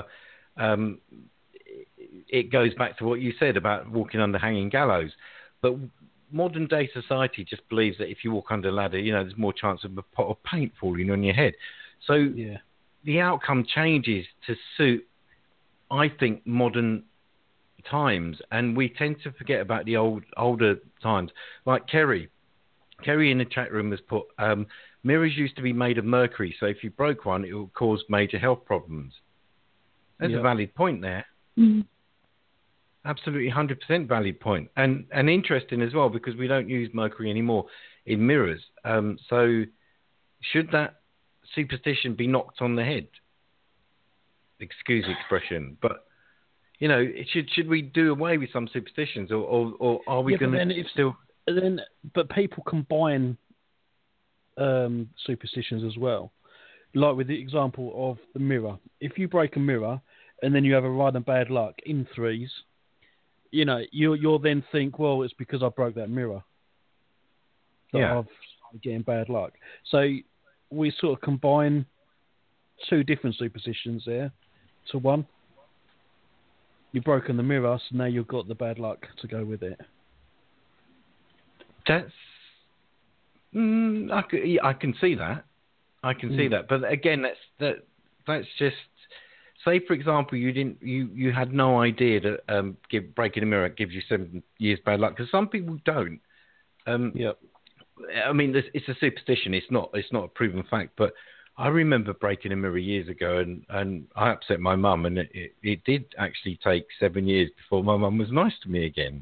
It goes back to what you said about walking under hanging gallows. But modern day society just believes that if you walk under a ladder, there's more chance of a pot of paint falling on your head. So the outcome changes to suit, I think, modern times, and we tend to forget about the older times. Like Kerry in the chat room has put, mirrors used to be made of mercury, so if you broke one, it would cause major health problems. There's a valid point there. Absolutely 100% valid point. And interesting as well, because we don't use mercury anymore in mirrors. So should that superstition be knocked on the head? Excuse the expression. But, should we do away with some superstitions, or are we going to still... But people combine superstitions as well. Like with the example of the mirror. If you break a mirror and then you have a run of bad luck in threes, you'll then think, well, it's because I broke that mirror that I've started getting bad luck. So we sort of combine two different superstitions there to one. You've broken the mirror, so now you've got the bad luck to go with it. That's... I can see that. I can see that. But again, that's just, say for example, you had no idea that breaking a mirror gives you 7 years bad luck, because some people don't. Yep. I mean, it's a superstition. It's not a proven fact. But I remember breaking a mirror years ago, and I upset my mum, and it did actually take 7 years before my mum was nice to me again.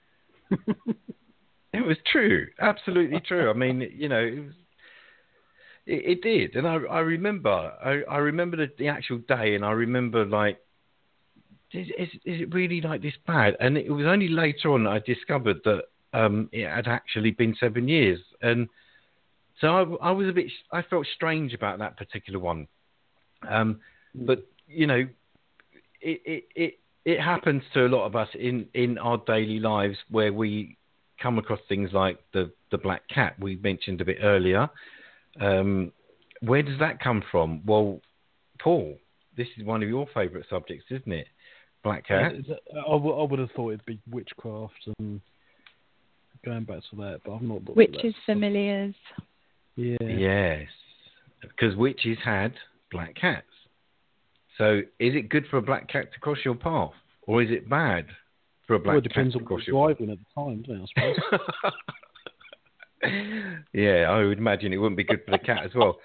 It was true, absolutely true. I mean, you know, it did, and I remember the actual day, and I remember like, is it really like this bad? And it was only later on that I discovered that it had actually been 7 years, and so I felt strange about that particular one. But you know, it happens to a lot of us in our daily lives, where we come across things like the black cat we mentioned a bit earlier. Where does that come from? Well, Paul, this is one of your favourite subjects, isn't it? Black cat. I would have thought it'd be witchcraft and going back to that, but I've not. Witches, familiars. Yeah. Yes, because witches had black cats. So, is it good for a black cat to cross your path, or is it bad for a black cat to cross your path? It depends on what driving at the time, doesn't it, I suppose? Yeah, I would imagine it wouldn't be good for the cat as well.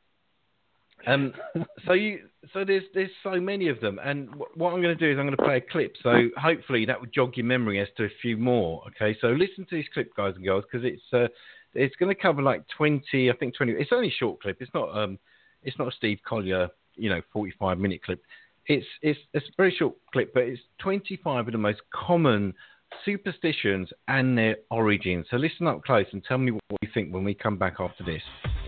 So there's so many of them, and what I'm going to do is I'm going to play a clip. So hopefully that will jog your memory as to a few more. Okay, so listen to this clip, guys and girls, because it's going to cover like 20. It's only a short clip. It's not a Steve Collier 45-minute clip. It's a very short clip, but it's 25 of the most common superstitions and their origins. So listen up close and tell me what you think when we come back after this.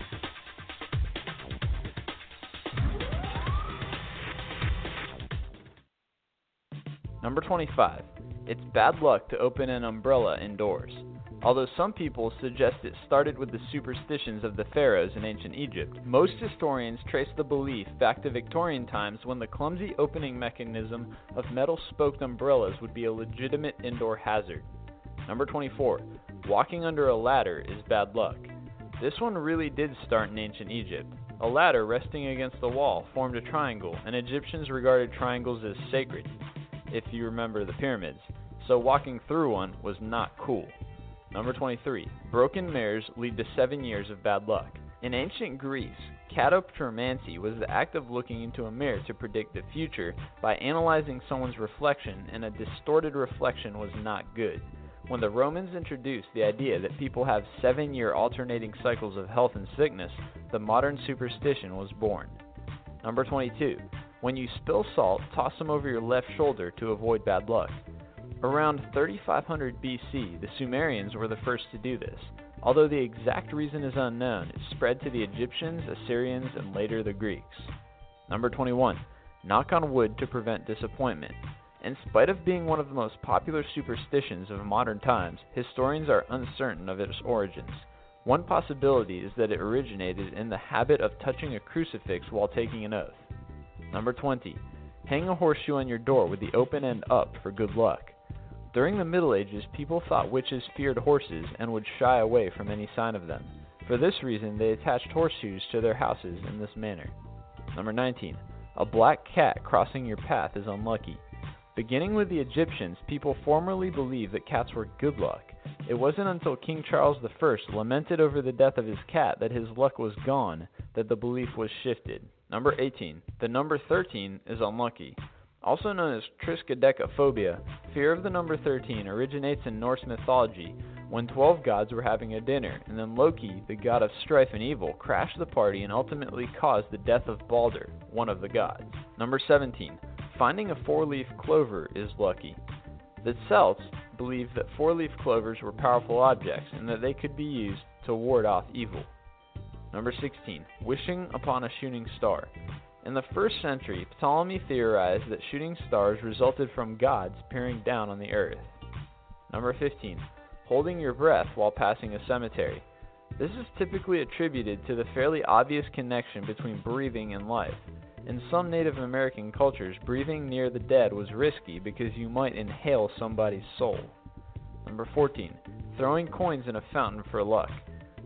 Number 25. It's bad luck to open an umbrella indoors. Although some people suggest it started with the superstitions of the pharaohs in ancient Egypt, most historians trace the belief back to Victorian times, when the clumsy opening mechanism of metal-spoked umbrellas would be a legitimate indoor hazard. Number 24. Walking under a ladder is bad luck. This one really did start in ancient Egypt. A ladder resting against the wall formed a triangle, and Egyptians regarded triangles as sacred, if you remember the pyramids, so walking through one was not cool. Number 23. Broken mirrors lead to 7 years of bad luck. In ancient Greece, catoptromancy was the act of looking into a mirror to predict the future by analyzing someone's reflection, and a distorted reflection was not good. When the Romans introduced the idea that people have 7-year alternating cycles of health and sickness, the modern superstition was born. Number 22. When you spill salt, toss them over your left shoulder to avoid bad luck. Around 3500 BC, the Sumerians were the first to do this. Although the exact reason is unknown, it spread to the Egyptians, Assyrians, and later the Greeks. Number 21. Knock on wood to prevent disappointment. In spite of being one of the most popular superstitions of modern times, historians are uncertain of its origins. One possibility is that it originated in the habit of touching a crucifix while taking an oath. Number 20. Hang a horseshoe on your door with the open end up for good luck. During the Middle Ages, people thought witches feared horses and would shy away from any sign of them. For this reason, they attached horseshoes to their houses in this manner. Number 19. A black cat crossing your path is unlucky. Beginning with the Egyptians, people formerly believed that cats were good luck. It wasn't until King Charles I lamented over the death of his cat that his luck was gone that the belief was shifted. Number 18. The number 13 is unlucky. Also known as triskaidekaphobia, fear of the number 13 originates in Norse mythology, when 12 gods were having a dinner, and then Loki, the god of strife and evil, crashed the party and ultimately caused the death of Balder, one of the gods. Number 17. Finding a 4-leaf clover is lucky. The Celts believed that 4-leaf clovers were powerful objects and that they could be used to ward off evil. Number 16. Wishing upon a shooting star. In the 1st century, Ptolemy theorized that shooting stars resulted from gods peering down on the earth. Number 15. Holding your breath while passing a cemetery. This is typically attributed to the fairly obvious connection between breathing and life. In some Native American cultures, breathing near the dead was risky because you might inhale somebody's soul. Number 14. Throwing coins in a fountain for luck.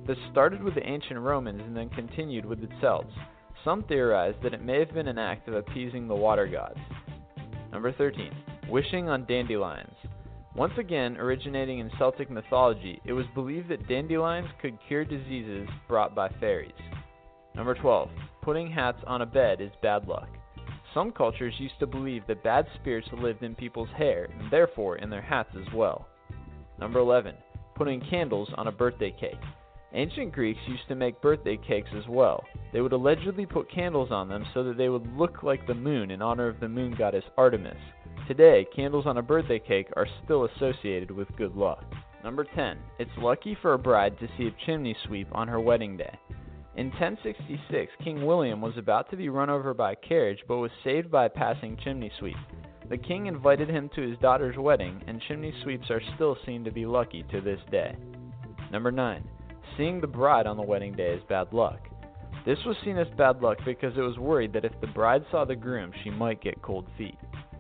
This started with the ancient Romans and then continued with the Celts. Some theorize that it may have been an act of appeasing the water gods. Number 13. Wishing on dandelions. Once again, originating in Celtic mythology, it was believed that dandelions could cure diseases brought by fairies. Number 12. Putting hats on a bed is bad luck. Some cultures used to believe that bad spirits lived in people's hair, and therefore in their hats as well. Number 11. Putting candles on a birthday cake. Ancient Greeks used to make birthday cakes as well. They would allegedly put candles on them so that they would look like the moon in honor of the moon goddess Artemis. Today, candles on a birthday cake are still associated with good luck. Number 10. It's lucky for a bride to see a chimney sweep on her wedding day. In 1066, King William was about to be run over by a carriage but was saved by a passing chimney sweep. The king invited him to his daughter's wedding, and chimney sweeps are still seen to be lucky to this day. Number 9. Seeing the bride on the wedding day is bad luck. This was seen as bad luck because it was worried that if the bride saw the groom, she might get cold feet.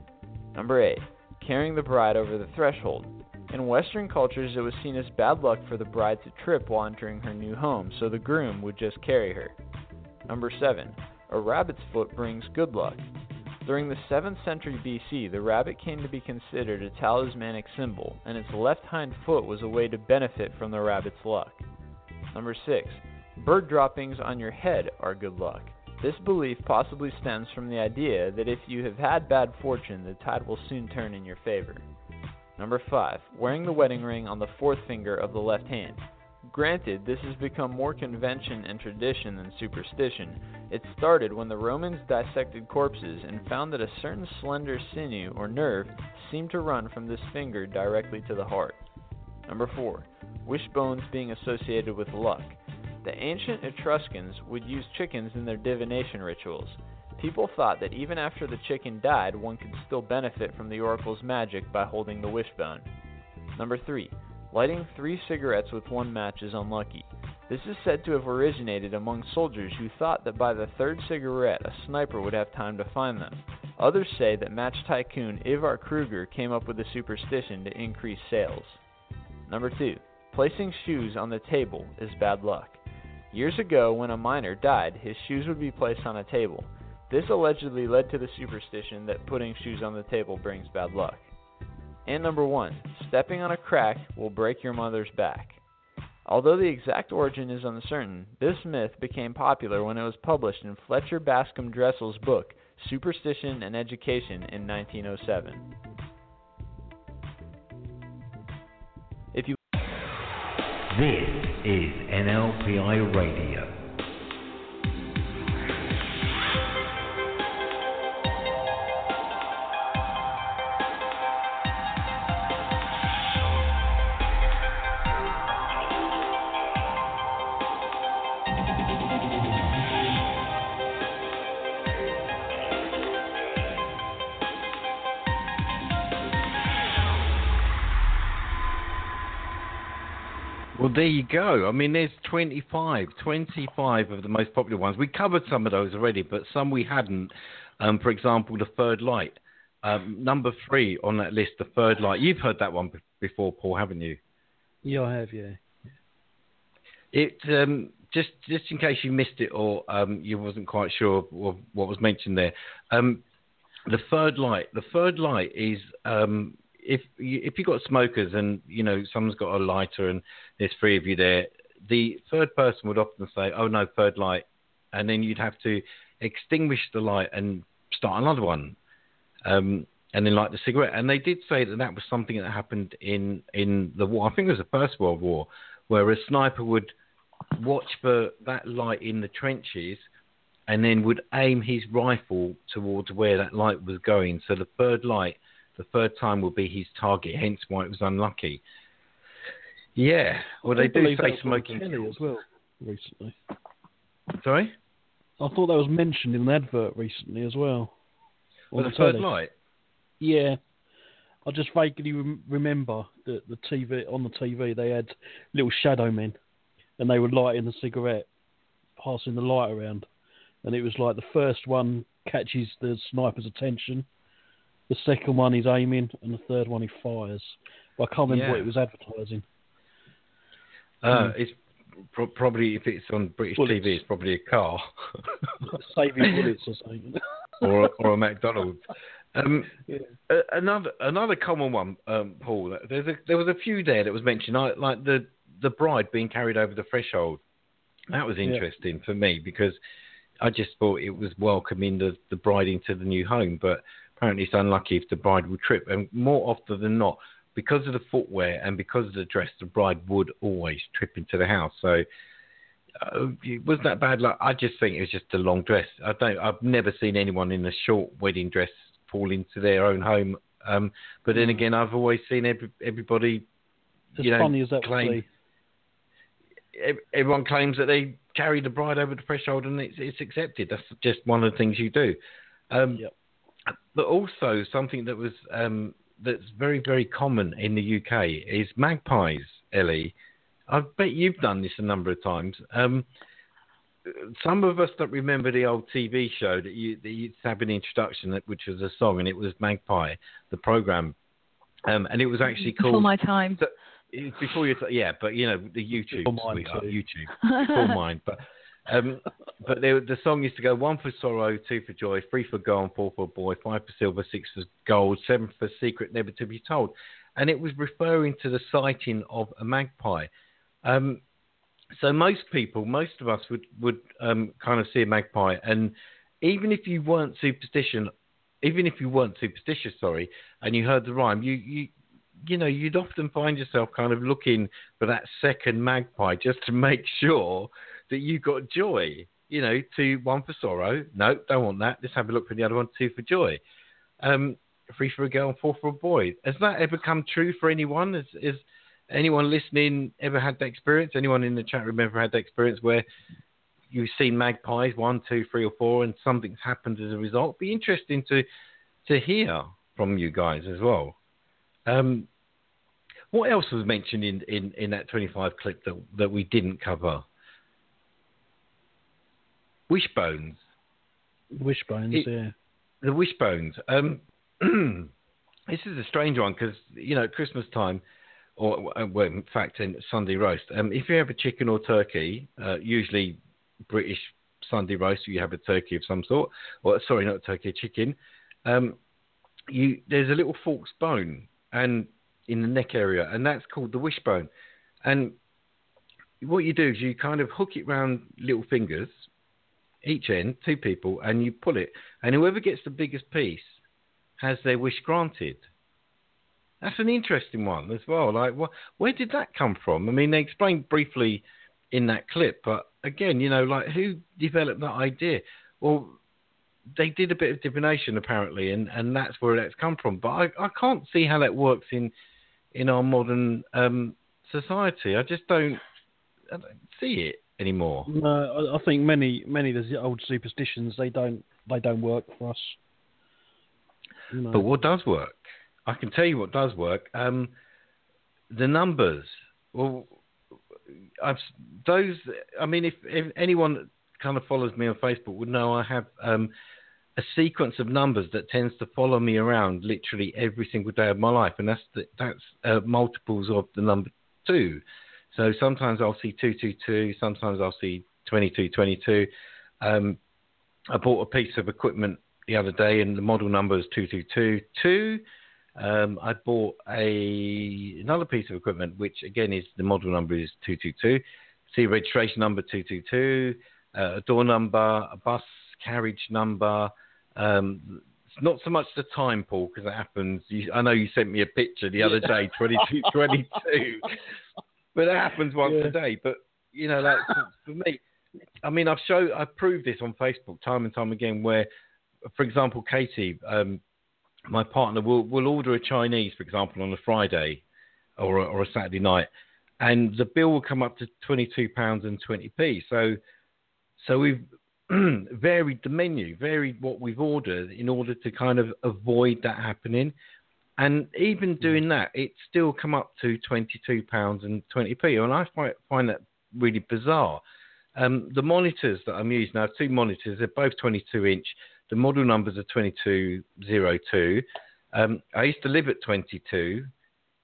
Number 8. Carrying the bride over the threshold. In Western cultures, it was seen as bad luck for the bride to trip while entering her new home, so the groom would just carry her. Number 7. A rabbit's foot brings good luck. During the 7th century BC, the rabbit came to be considered a talismanic symbol, and its left hind foot was a way to benefit from the rabbit's luck. Number 6. Bird droppings on your head are good luck. This belief possibly stems from the idea that if you have had bad fortune, the tide will soon turn in your favor. Number 5. Wearing the wedding ring on the fourth finger of the left hand. Granted, this has become more convention and tradition than superstition. It started when the Romans dissected corpses and found that a certain slender sinew or nerve seemed to run from this finger directly to the heart. Number 4. Wishbones being associated with luck. The ancient Etruscans would use chickens in their divination rituals. People thought that even after the chicken died, one could still benefit from the oracle's magic by holding the wishbone. Number 3. Lighting 3 cigarettes with 1 match is unlucky. This is said to have originated among soldiers who thought that by the 3rd cigarette a sniper would have time to find them. Others say that match tycoon Ivar Kruger came up with the superstition to increase sales. Number 2. Placing shoes on the table is bad luck. Years ago, when a miner died, his shoes would be placed on a table. This allegedly led to the superstition that putting shoes on the table brings bad luck. And number 1, stepping on a crack will break your mother's back. Although the exact origin is uncertain, this myth became popular when it was published in Fletcher Bascom Dressel's book, Superstition and Education, in 1907. This is NLPI Radio. Well, there you go. I mean, there's 25 of the most popular ones. We covered some of those already, but some we hadn't. For example, the third light. Number 3 on that list, the third light. You've heard that one before, Paul, haven't you? Yeah, I have, yeah. It just in case you missed it or you wasn't quite sure of what was mentioned there. The third light. The third light is if you've got smokers and someone's got a lighter and there's 3 of you there, the third person would often say, "Oh no, third light," and then you'd have to extinguish the light and start another one, and then light the cigarette. And they did say that was something that happened in the war. I think it was the First World War, where a sniper would watch for that light in the trenches and then would aim his rifle towards where that light was going. So the third light, the third time, would be his target, hence why it was unlucky. Yeah, well, they do say smoking as well recently. Sorry? I thought that was mentioned in an advert recently as well. Well, the third light? Yeah. I just vaguely remember that the TV they had little shadow men, and they were lighting the cigarette, passing the light around, and it was like the first one catches the sniper's attention, the second one he's aiming, and the third one he fires. But I can't remember what it was advertising. Probably if it's on British bullets. TV, it's probably a car. Saving bullets or something. or a McDonald's. Yeah. Another common one, Paul. There was a few there that was mentioned, like the bride being carried over the threshold. That was interesting for me because I just thought it was welcoming the bride into the new home, but apparently it's unlucky if the bride would trip, and more often than not, because of the footwear and because of the dress, the bride would always trip into the house. So it wasn't that bad luck. I just think it was just a long dress. I've never seen anyone in a short wedding dress fall into their own home. But then again, I've always seen everybody, funny as that claim. Everyone claims that they carry the bride over the threshold, and it's accepted. That's just one of the things you do. But also something that was that's very, very common in the UK is magpies. Ellie, I bet you've done this a number of times. Some of us that remember the old TV show that you used to have an introduction, which was a song, and it was Magpie, the program, and it was actually called Before my time. Before your but the YouTube, YouTube before mine, but the song used to go 1 for sorrow, 2 for joy, 3 for gold, 4 for boy, 5 for silver, 6 for gold, 7 for secret never to be told, and it was referring to the sighting of a magpie. So most of us would kind of see a magpie, and even if you weren't superstitious, and you heard the rhyme, you'd often find yourself kind of looking for that second magpie just to make sure that you got joy. 1 for sorrow, no, don't want that. Let's have a look for the other one. 2 for joy, 3 for a girl, and 4 for a boy. Has that ever come true for anyone? Is anyone listening ever had that experience? Anyone in the chat room ever had that experience where you've seen magpies 1, 2, 3, or 4, and something's happened as a result? It'd be interesting to hear from you guys as well. What else was mentioned in that 25 clip that we didn't cover? Wishbones. Wishbones, yeah. The wishbones. This is a strange one because, at Christmas time, or well, in fact, in Sunday roast, if you have a chicken or turkey, usually British Sunday roast, you have a turkey of some sort, or sorry, not a turkey, a chicken. There's a little forked bone and in the neck area, and that's called the wishbone. And what you do is you kind of hook it round little fingers, each end, 2 people, and you pull it, and whoever gets the biggest piece has their wish granted. That's an interesting one as well. Like, where did that come from? I mean, they explained briefly in that clip, but again, who developed that idea? Well, they did a bit of divination apparently, and that's where that's come from. But I can't see how that works in our modern society. I just don't see it anymore. No, I think many of the old superstitions they don't work for us. But what does work? I can tell you what does work. The numbers. Well, if anyone kind of follows me on Facebook would know I have a sequence of numbers that tends to follow me around literally every single day of my life, and that's multiples of the number 2. So sometimes I'll see 222, sometimes I'll see 2222. I bought a piece of equipment the other day, and the model number is 2222. I bought another piece of equipment, which again is the model number is 222. See registration number 222, a door number, a bus carriage number. It's not so much the time, Paul, because that happens. I know you sent me a picture the other day, 2222, but that happens once a day. But like for me, I mean, I've proved this on Facebook time and time again. Where, for example, Katie. My partner will order a Chinese, for example, on a Friday or a Saturday night, and the bill will come up to £22.20. So we've varied the menu, varied what we've ordered in order to kind of avoid that happening. And even doing that, it still come up to £22.20. And I find that really bizarre. The monitors that I'm using, I have 2 monitors. They're both 22-inch. The model numbers are 2202. I used to live at 22.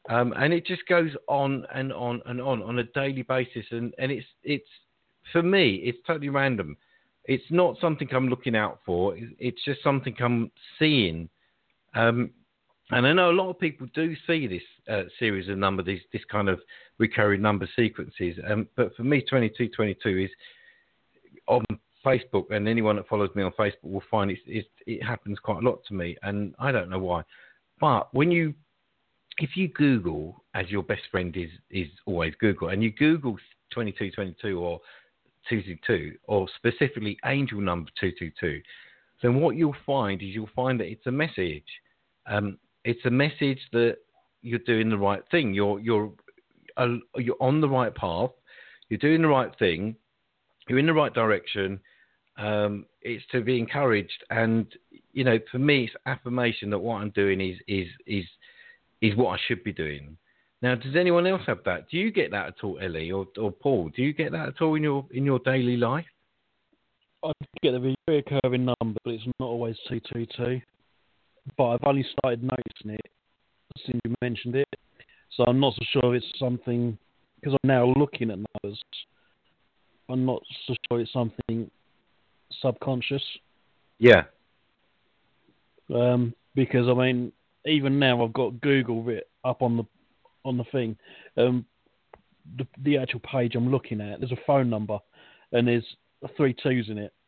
And it just goes on and on a daily basis. And it's for me, it's totally random. It's not something I'm looking out for. It's just something I'm seeing. And I know a lot of people do see this series of numbers, this kind of recurring number sequences. But for me, 2222 is on Facebook, and anyone that follows me on Facebook will find it happens quite a lot to me, and I don't know why. But if you Google, as your best friend is always Google, and you Google 2222 or 222, or specifically angel number 222, then what you'll find that it's a message. It's a message that you're doing the right thing. You're on the right path. You're doing the right thing. You're in the right direction. It's to be encouraged, and for me, it's affirmation that what I'm doing is what I should be doing. Now, does anyone else have that? Do you get that at all, Ellie or Paul? Do you get that at all in your daily life? I get the recurring number, but it's not always 222. But I've only started noticing it since you mentioned it, so I'm not so sure it's something, because I'm now looking at numbers. I'm not so sure it's something subconscious. Yeah. Because I mean, even now I've got Google writ up on the thing. The actual page I'm looking at, there's a phone number, and there's 3 2s in it.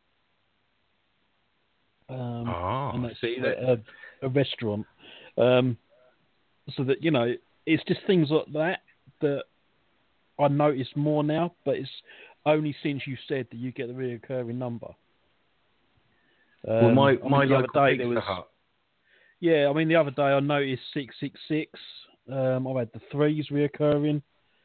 And that's a restaurant. So that it's just things like that I notice more now, but it's only since you said that you get the reoccurring number. Well, my local Pizza Hut. Yeah, I mean, the other day I noticed 666. I've had the 3s reoccurring.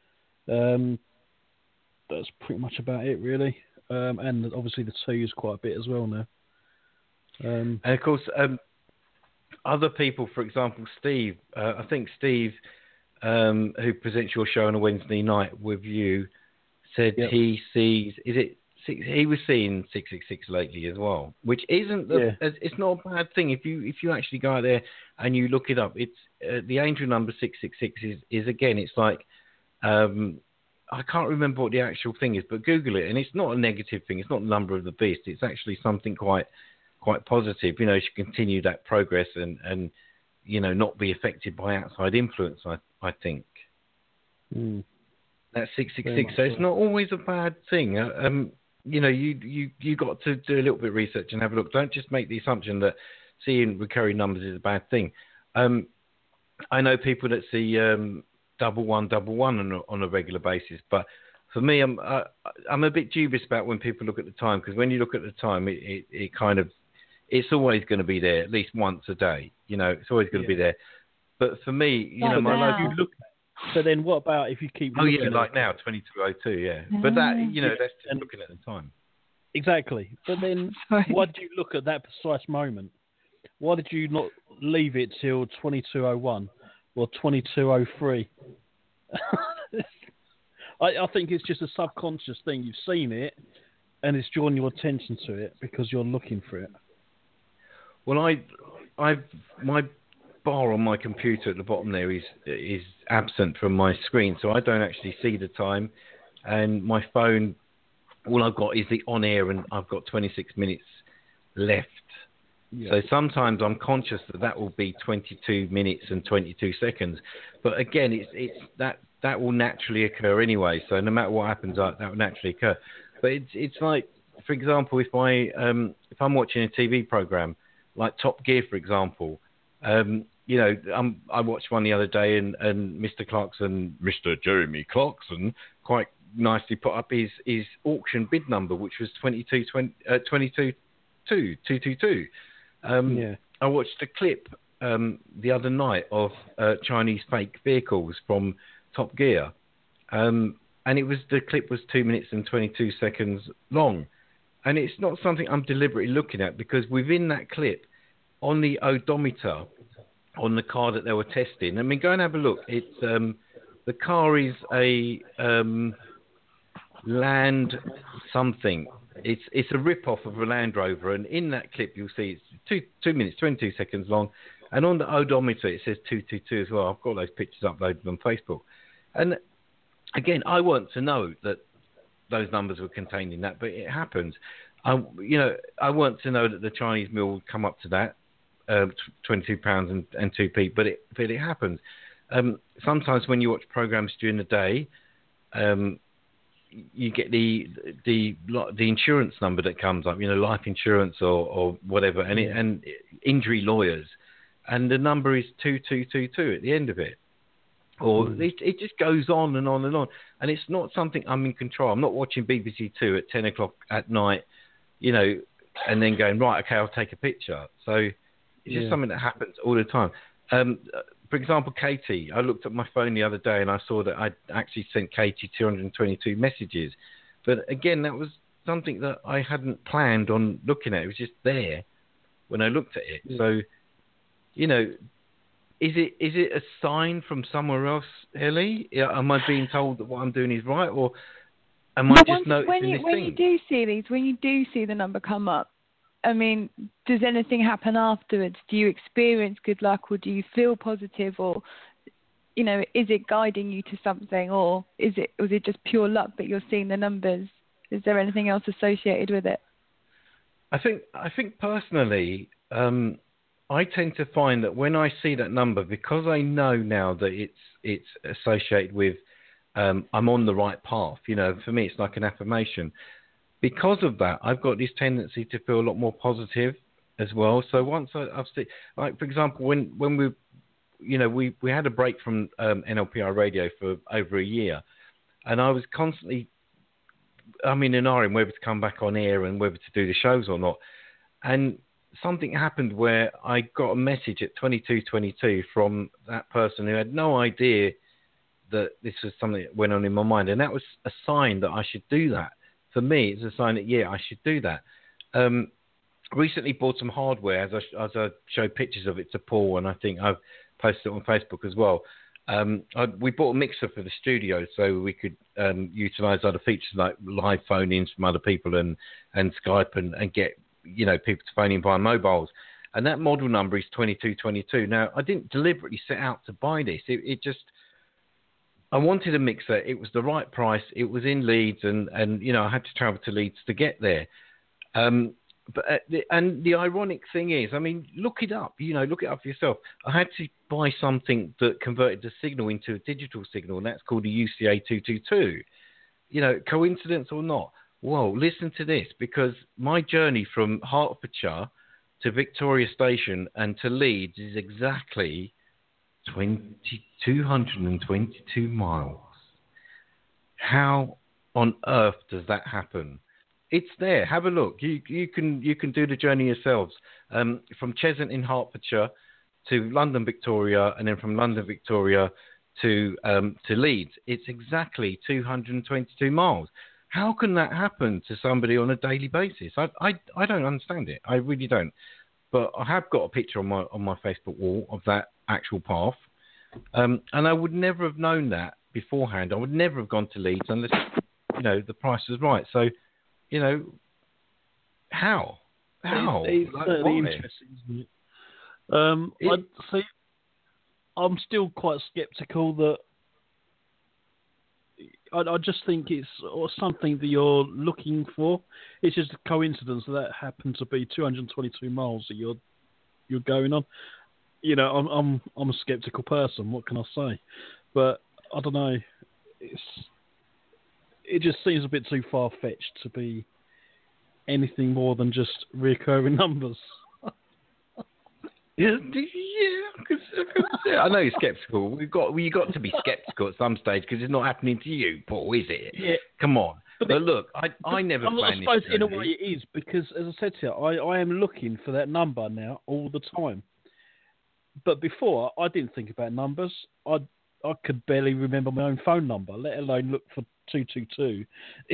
That's pretty much about it, really. And obviously the 2s quite a bit as well now. And of course, other people, for example, Steve. I think Steve, who presents your show on a Wednesday night with you, said he sees. He was seeing 666 lately as well, which isn't. It's not a bad thing if you actually go out there and you look it up. It's the angel number 666 is again. It's like I can't remember what the actual thing is, but Google it, and it's not a negative thing. It's not the number of the beast. It's actually something quite positive. You should continue that progress and not be affected by outside influence. I think. That's 666. So it's not always a bad thing. You got to do a little bit of research and have a look. Don't just make the assumption that seeing recurring numbers is a bad thing. I know people that see 1111 on a regular basis, but for me, I'm a bit dubious about when people look at the time, because when you look at the time, it kind of, it's always going to be there at least once a day. It's always going to be there. But for me, my life, you look. So then, what about if you keep? Oh yeah, like now, 2202, yeah. But that, that's just looking at the time. Exactly. But then, why did you look at that precise moment? Why did you not leave it till 2201 or 2203? I think it's just a subconscious thing. You've seen it, and it's drawn your attention to it because you're looking for it. Well, my bar on my computer at the bottom there is absent from my screen, so I don't actually see the time. And my phone, all I've got is the on air, and I've got 26 minutes left. Yeah. So sometimes I'm conscious that will be 22 minutes and 22 seconds. But again, it's that will naturally occur anyway. So no matter what happens, that will naturally occur. But it's like, for example, if I'm watching a TV program like Top Gear, for example. I watched one the other day, and Mr. Jeremy Clarkson, quite nicely put up his auction bid number, which was 222. I watched a clip the other night of Chinese fake vehicles from Top Gear, and the clip was 2 minutes and 22 seconds long, and it's not something I'm deliberately looking at, because within that clip, on the odometer on the car that they were testing, I mean, go and have a look. It's the car is a Land something. It's a rip-off of a Land Rover, and in that clip you'll see it's 2 minutes 22 seconds long, And on the odometer, it says 222 as well. I've got those pictures uploaded on Facebook. And again, I weren't to know that those numbers were contained in that, but it happens. I weren't to know that the Chinese meal would come up to that, £22 and 2p, but it happens. Sometimes when you watch programs during the day, you get the insurance number that comes up, life insurance or whatever, and injury lawyers, and the number is 2222 at the end of it. Or it just goes on and on and on, and it's not something I'm in control. I'm not watching BBC Two at 10 o'clock at night, and then going, right, okay, I'll take a picture. So it's just something that happens all the time. For example, Katie, I looked at my phone the other day and I saw that I'd actually sent Katie 222 messages. But again, that was something that I hadn't planned on looking at. It was just there when I looked at it. So, is it a sign from somewhere else, Ellie? Am I being told that what I'm doing is right, or am I just noticing this thing? When you do see these, when you do see the number come up, I mean, does anything happen afterwards? Do you experience good luck, or do you feel positive, or, is it guiding you to something, or was it just pure luck that you're seeing the numbers? Is there anything else associated with it? I think personally, I tend to find that when I see that number, because I know now that it's associated with I'm on the right path. For me, it's like an affirmation. Because of that, I've got this tendency to feel a lot more positive as well. So once I've seen, like for example, when we had a break from NLPI radio for over a year, and I was constantly, in an whether to come back on air and whether to do the shows or not. And something happened where I got a message at 22:22 from that person who had no idea that this was something that went on in my mind, and that was a sign that I should do that. For me, it's a sign that, I should do that. Recently bought some hardware, as I showed pictures of it to Paul, and I think I've posted it on Facebook as well. We bought a mixer for the studio so we could utilise other features like live phone-ins from other people and Skype and get people to phone in via mobiles. And that model number is 2222. Now, I didn't deliberately set out to buy this. I wanted a mixer. It was the right price. It was in Leeds, and I had to travel to Leeds to get there. But the ironic thing is, look it up. Look it up for yourself. I had to buy something that converted the signal into a digital signal, and that's called a UCA 222. Coincidence or not? Well, listen to this, because my journey from Hertfordshire to Victoria Station and to Leeds is exactly 222 miles. How on earth does that happen? It's there. Have a look. You can do the journey yourselves. From Cheshunt in Hertfordshire to London Victoria, and then from London Victoria to Leeds. It's exactly 222 miles. How can that happen to somebody on a daily basis? I don't understand it. I really don't. But I have got a picture on my Facebook wall of that actual path, and I would never have known that beforehand. I would never have gone to Leeds unless the price was right. So, how? It's certainly interesting, isn't it? I'd say I'm still quite sceptical that. I just think it's something that you're looking for. It's just a coincidence that happened to be 222 miles that you're going on. I'm a sceptical person. What can I say? But I don't know. It just seems a bit too far fetched to be anything more than just recurring numbers. Yeah, I know you're sceptical. You got to be sceptical at some stage because it's not happening to you, Paul, is it? Yeah. Come on. But look, I never planned this. I suppose in a way it is, because as I said to you, I am looking for that number now all the time. But before, I didn't think about numbers. I could barely remember my own phone number, let alone look for 222.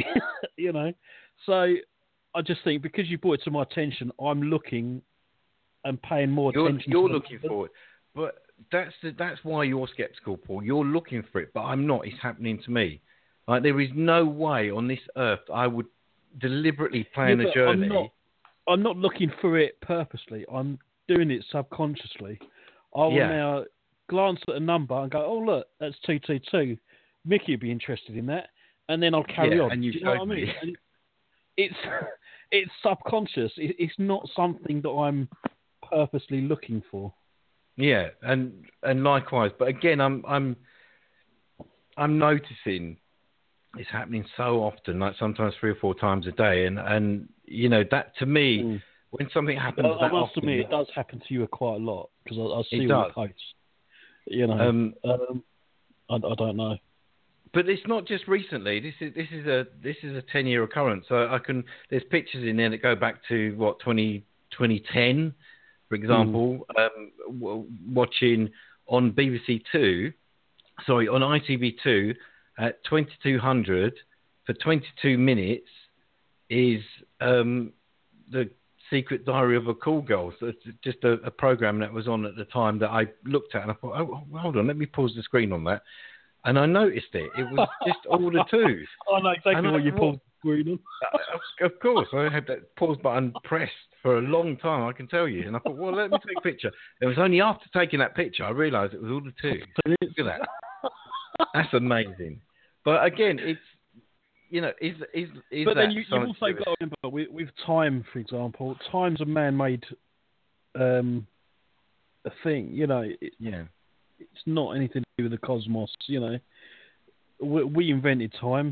So I just think because you brought it to my attention, I'm looking and paying more attention. You're looking for it, but that's why you're sceptical, Paul. You're looking for it, but I'm not. It's happening to me. Like, there is no way on this earth I would deliberately plan a journey. I'm not looking for it purposely. I'm doing it subconsciously. I will now glance at a number and go, oh, look, that's 222. Mickey would be interested in that. And then I'll carry on. And Do you know what I mean? And it's subconscious. It's not something that I'm purposely looking for. Yeah, and likewise. But again, I'm noticing it's happening so often, like sometimes 3 or 4 times a day, and you know, that to me, when something happens I must admit, it does happen to you quite a lot, because I see all the posts. You know, I don't know. But it's not just recently. This is a 10-year occurrence. So there's pictures in there that go back to 2010, for example. Watching on BBC Two, on ITV2 at 2200 for 22 minutes is the Secret Diary of a Call Girl. So it's just a program that was on at the time that I looked at, and I thought, oh, hold on, let me pause the screen on that. And I noticed it. It was just all the twos. I know exactly what you paused the screen on. Of course. I had that pause button pressed for a long time, I can tell you. And I thought, well, let me take a picture. It was only after taking that picture I realised it was all the twos. Look at that. That's amazing. But again, it's, you know, is but that then you've also got to remember, with time, for example, time's a man-made a thing, you know. It's not anything to do with the cosmos, you know. We invented time.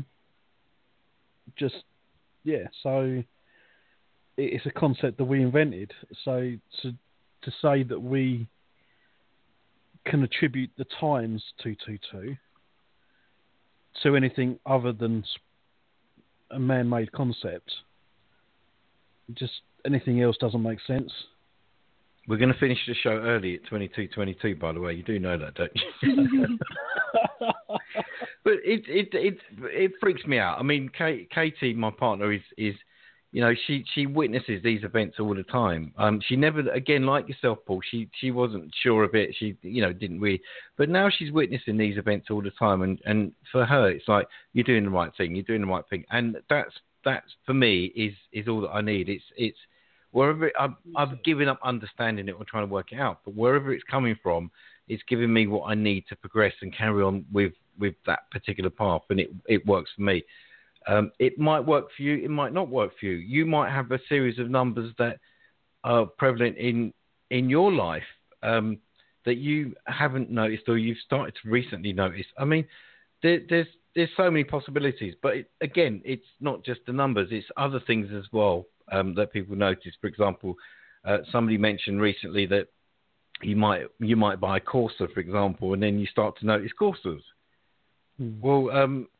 So it's a concept that we invented. So to say that we can attribute the times 222 to anything other than a man-made concept, just anything else doesn't make sense. We're going to finish the show early at 22:22, by the way. You do know that, don't you? But it freaks me out. I mean, Katie, my partner, is you know, she witnesses these events all the time. She never, again, like yourself, Paul, she wasn't sure of it. She, you know, didn't really. But now she's witnessing these events all the time, and for her, it's like, you're doing the right thing. You're doing the right thing, and that's for me is all that I need. It's wherever I've given up understanding it or trying to work it out, but wherever it's coming from, it's giving me what I need to progress and carry on with that particular path, and it works for me. It might work for you, it might not work for you. You might have a series of numbers that are prevalent in your life that you haven't noticed or you've started to recently notice. I mean, there's so many possibilities, but again, it's not just the numbers, it's other things as well. That people notice. For example, somebody mentioned recently that you might buy a Corsa, for example, and then you start to notice Corsas. Well,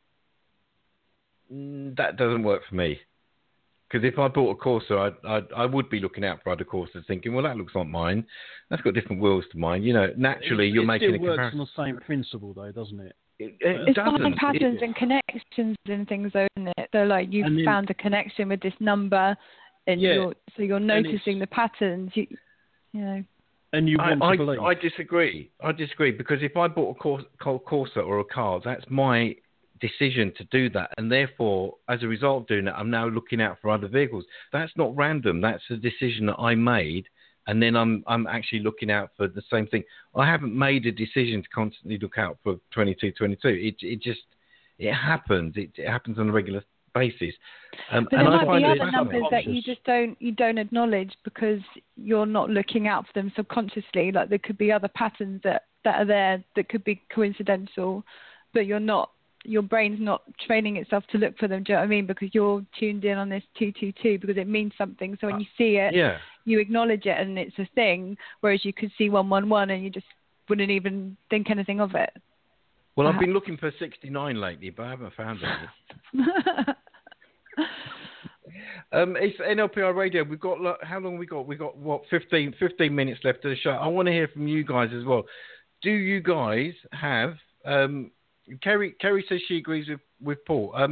that doesn't work for me, because if I bought a Corsa, I would be looking out for other Corsas, thinking, well, that looks like mine. That's got different wheels to mine. You know, naturally, you're making a comparison. It still works on the same principle, though, doesn't it? It's finding patterns and connections and things, though, isn't it? So, like, you've found a connection with this number, and you're noticing the patterns. You know. And you want to believe. I disagree. Because if I bought a Corsa or a car, that's my decision to do that, and therefore, as a result of doing that, I'm now looking out for other vehicles. That's not random. That's a decision that I made. And then I'm actually looking out for the same thing. I haven't made a decision to constantly look out for 2222. It happens. It happens on a regular basis. But there might be other numbers that you don't acknowledge because you're not looking out for them subconsciously. Like, there could be other patterns that are there that could be coincidental, but you're not. Your brain's not training itself to look for them. Do you know what I mean? Because you're tuned in on this 222 because it means something. So when you see it, you acknowledge it and it's a thing. Whereas you could see 111 and you just wouldn't even think anything of it. Well, I've been looking for 69 lately, but I haven't found any. It's NLPI Radio. We've got, how long have we got? We've got, 15 minutes left of the show. I want to hear from you guys as well. Do you guys have... Kerry says she agrees with Paul. I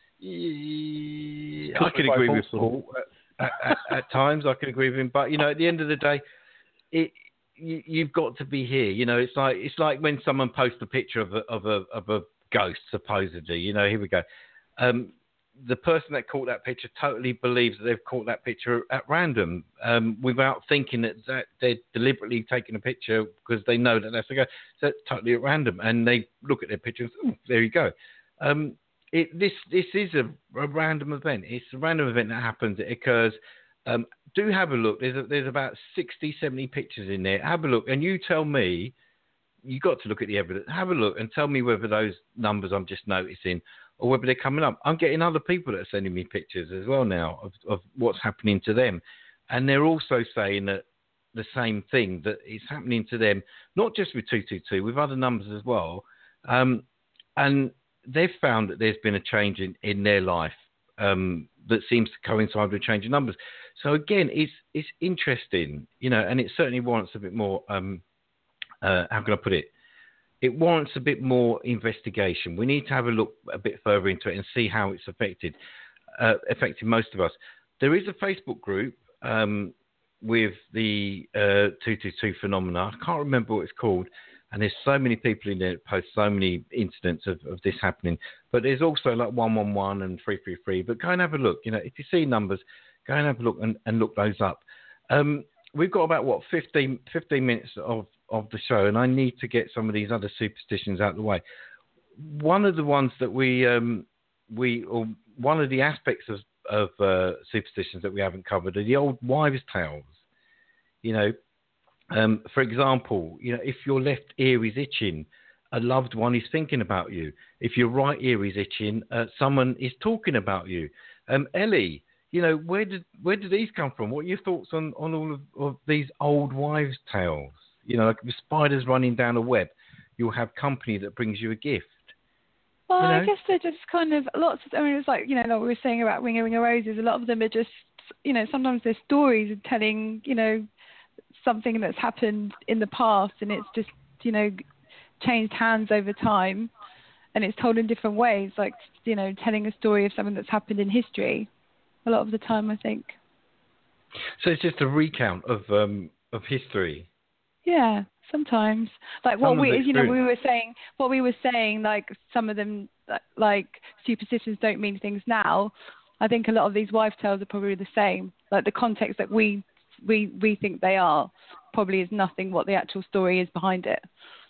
could agree with Paul at times. I could agree with him, but you know, at the end of the day, you've got to be here. You know, it's like when someone posts a picture of a ghost, supposedly. You know, here we go. the person that caught that picture totally believes that they've caught that picture at random, without thinking that they're deliberately taking a picture because they know that that's the guy. So it's totally at random, and they look at their picture and there you go. This is a random event. It's a random event that happens. It occurs. Do have a look. There's about 60, 70 pictures in there. Have a look, and you tell me. You got to look at the evidence. Have a look and tell me whether those numbers I'm just noticing or whether they're coming up. I'm getting other people that are sending me pictures as well now of what's happening to them, and they're also saying that the same thing, that it's happening to them, not just with 222, with other numbers as well. And they've found that there's been a change in their life that seems to coincide with change in numbers. So again, it's interesting, and it certainly warrants a bit more. How can I put it? It warrants a bit more investigation. We need to have a look a bit further into it and see how it's affecting most of us. There is a Facebook group with the 222 phenomena. I can't remember what it's called, and there's so many people in there that post so many incidents of this happening. But there's also like 111 and 333. But go and have a look. If you see numbers, go and have a look and look those up. We've got about 15 minutes of the show, and I need to get some of these other superstitions out of the way. One of the ones that one of the aspects of superstitions that we haven't covered are the old wives' tales. For example, if your left ear is itching, a loved one is thinking about you. If your right ear is itching, someone is talking about you. Ellie, where did these come from? What are your thoughts on all of these old wives' tales? Like the spiders running down a web, you'll have company that brings you a gift. Well, I guess they're just kind of lots of. I mean, it's like like we were saying about Ring of Roses. A lot of them are just, sometimes they're stories telling, something that's happened in the past, and it's just, changed hands over time, and it's told in different ways, like telling a story of something that's happened in history. A lot of the time, I think. So it's just a recount of history. Yeah, sometimes. Like what we were saying, like some of them, like superstitions don't mean things now. I think a lot of these wife tales are probably the same. Like the context that we think they are probably is nothing what the actual story is behind it.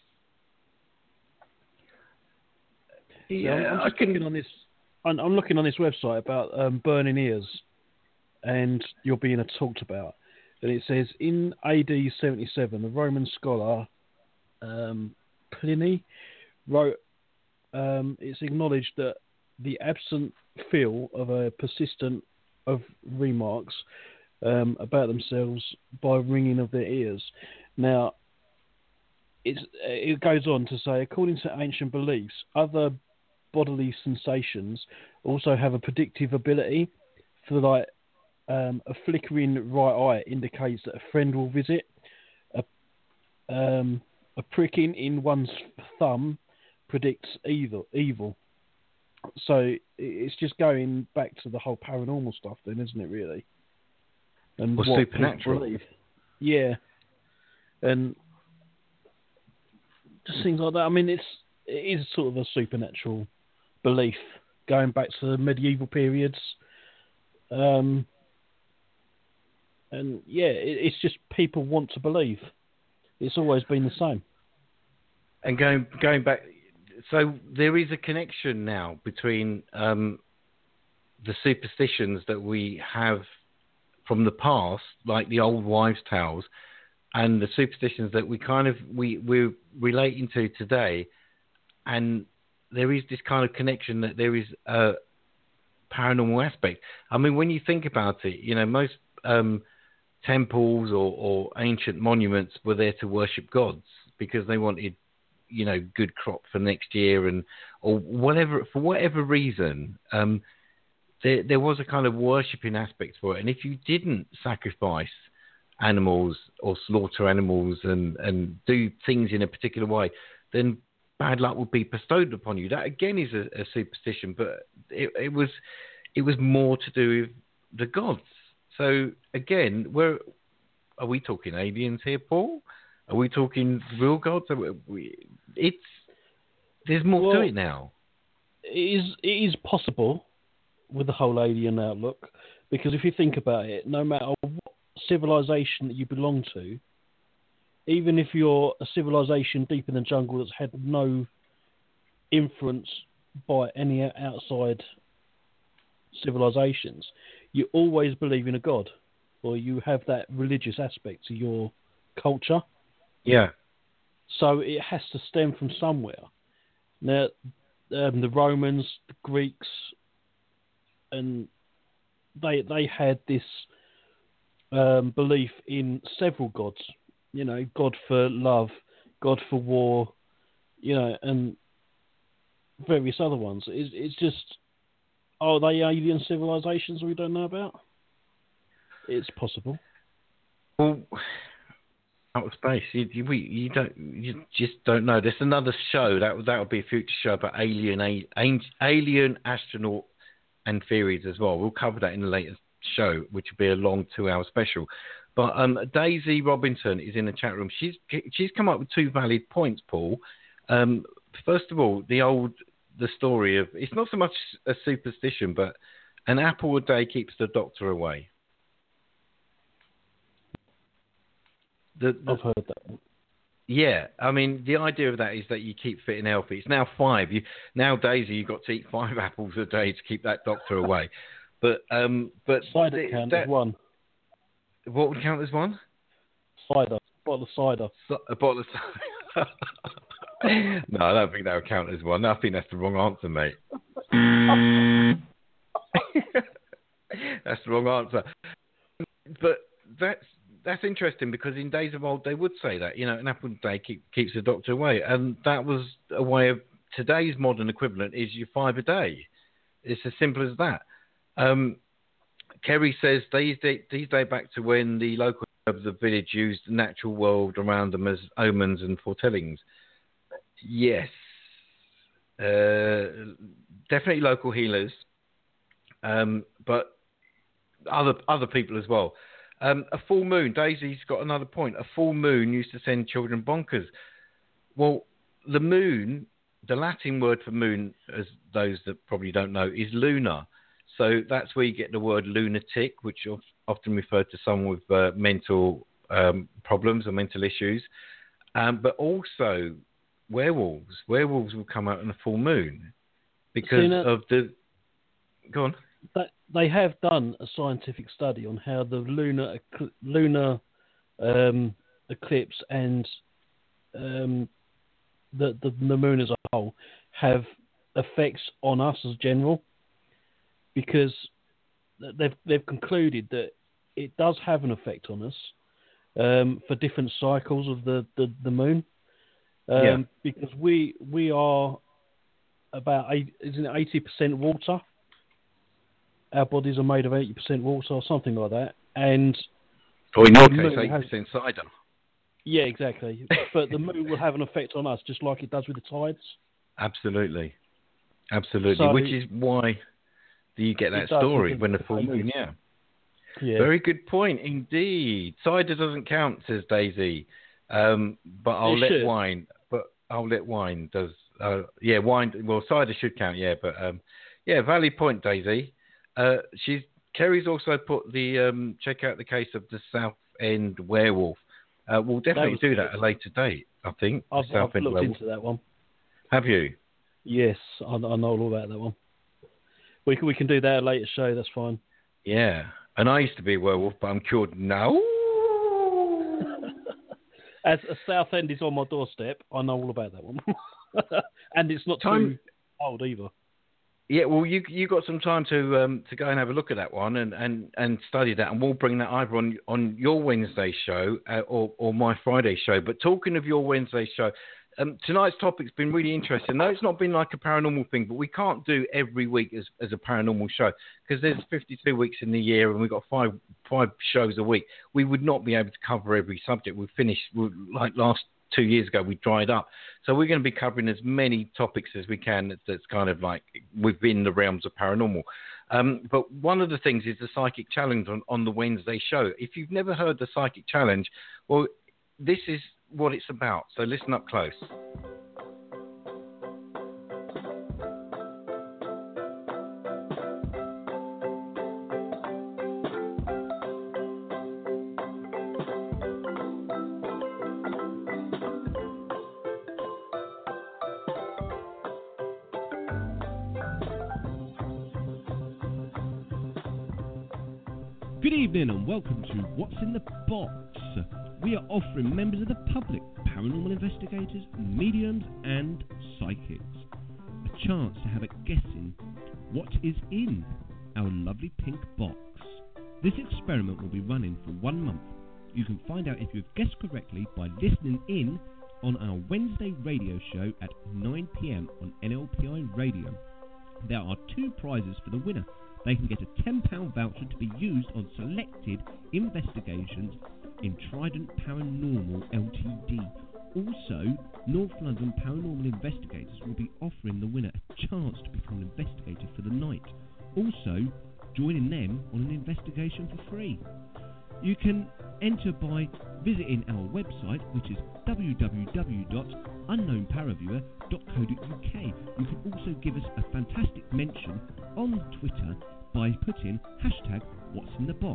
Yeah, I'm looking on this website about burning ears, and you're being talked about. And it says, in AD 77, the Roman scholar Pliny wrote, it's acknowledged that the absent feel of a persistent of remarks about themselves by ringing of their ears. Now, it goes on to say, according to ancient beliefs, other bodily sensations also have a predictive ability. For a flickering right eye indicates that a friend will visit. A pricking in one's thumb predicts evil. So it's just going back to the whole paranormal stuff, then, isn't it? Really, and or supernatural. Yeah, and just things like that. I mean, it is sort of a supernatural belief going back to the medieval periods. And yeah, it's just people want to believe. It's always been the same. And going back, so there is a connection now between the superstitions that we have from the past, like the old wives' tales, and the superstitions that we're relating to today. And there is this kind of connection that there is a paranormal aspect. I mean, when you think about it, most temples or ancient monuments were there to worship gods because they wanted, good crop for next year or whatever, for whatever reason. There was a kind of worshipping aspect for it. And if you didn't sacrifice animals or slaughter animals and do things in a particular way, then bad luck would be bestowed upon you. That again is a superstition, but it was more to do with the gods. So again, are we talking aliens here, Paul? Are we talking real gods? There's more to it now. It is possible with the whole alien outlook, because if you think about it, no matter what civilization that you belong to, even if you're a civilization deep in the jungle that's had no influence by any outside civilizations, you always believe in a god, or you have that religious aspect to your culture. Yeah. So it has to stem from somewhere. Now, the Romans, the Greeks, and they had this belief in several gods. You know, God for love, God for war, you know, and various other ones. It's just, are they alien civilizations we don't know about? It's possible. Well, out of space, you just don't know. There's another show that would be a future show about alien astronaut and theories as well. We'll cover that in a later show, which will be a long 2-hour special. But Daisy Robinson is in the chat room. She's come up with 2 valid points, Paul. First of all, the story of, it's not so much a superstition, but an apple a day keeps the doctor away. I've heard that. Yeah, I mean, the idea of that is that you keep fit and healthy. It's now 5. Now, Daisy, you've got to eat 5 apples a day to keep that doctor away. But cider count as 1. What would count as 1? Cider, bottle of cider. A bottle of cider. No, I don't think that would count as 1. I think that's the wrong answer, mate. That's the wrong answer. But that's interesting, because in days of old they would say that, you know, an apple a day keeps the doctor away, and that was a way of, today's modern equivalent is your 5 a day. It's as simple as that. Kerry says these date back to when the local of the village used the natural world around them as omens and foretellings. Yes, definitely local healers, but other people as well. A full moon. Daisy's got another point. A full moon used to send children bonkers. Well, the moon, the Latin word for moon, as those that probably don't know, is lunar. So that's where you get the word lunatic, which often referred to someone with mental problems or mental issues. But also werewolves. Werewolves will come out on a full moon because of the... Go on. They have done a scientific study on how the lunar eclipse and the moon as a whole have effects on us as general, because they've concluded that it does have an effect on us for different cycles of the moon, because we are about 80% water. Our bodies are made of 80% water or something like that. And or in your case, 8% cider. Yeah, exactly. But the moon will have an effect on us, just like it does with the tides. Absolutely. So, which is why you get that story when the full moon, yeah. Very good point indeed. Cider doesn't count, says Daisy. But I'll let wine. Does. Wine. Well, cider should count, yeah. But valid point, Daisy. Kerry's also put the check out the case of the South End werewolf. We'll definitely do that at a later date, I think. I've looked into that one. Have you? Yes, I know all about that one. We can do that at a later show, that's fine. Yeah, and I used to be a werewolf, but I'm cured now. As a South End is on my doorstep, I know all about that one. And it's not too old either. Yeah, well, you got some time to go and have a look at that one and study that, and we'll bring that either on your Wednesday show or my Friday show. But talking of your Wednesday show, tonight's topic's been really interesting. No, it's not been like a paranormal thing, but we can't do every week as a paranormal show because there's 52 weeks in the year and we've got five shows a week. We would not be able to cover every subject. We've finished, like last 2 years ago, we dried up. So we're going to be covering as many topics as we can that's kind of like within the realms of paranormal. But one of the things is the Psychic Challenge on the Wednesday show. If you've never heard the Psychic Challenge, well, this is what it's about. So listen up close. Good evening and welcome to What's in the Box. We are offering members of the public, paranormal investigators, mediums and psychics a chance to have a guess in what is in our lovely pink box. This experiment will be running for 1 month. You can find out if you've guessed correctly by listening in on our Wednesday radio show at 9 PM on NLPI Radio. There are 2 prizes for the winner. They can get a £10 voucher to be used on selected investigations in Trident Paranormal Ltd. Also, North London Paranormal Investigators will be offering the winner a chance to become an investigator for the night. Also, joining them on an investigation for free. You can enter by visiting our website, which is www.unknownparaviewer.co.uk. You can also give us a fantastic mention on Twitter by putting #What'sInTheBox.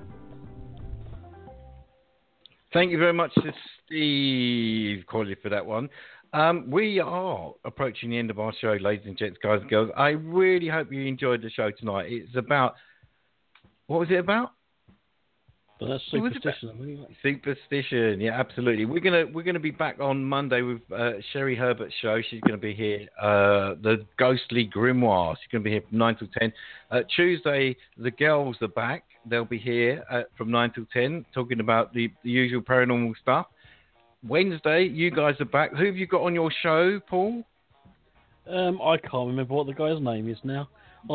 Thank you very much to Steve Colley for that one. We are approaching the end of our show, ladies and gents, guys and girls. I really hope you enjoyed the show tonight. It's about... What was it about? But that's superstition. Superstition, yeah, absolutely. We're gonna be back on Monday with Sherry Herbert's show. She's gonna be here. The Ghostly Grimoire. She's gonna be here from 9 till 10. Tuesday, the girls are back. They'll be here from 9 till 10, talking about the usual paranormal stuff. Wednesday, you guys are back. Who have you got on your show, Paul? I can't remember what the guy's name is now.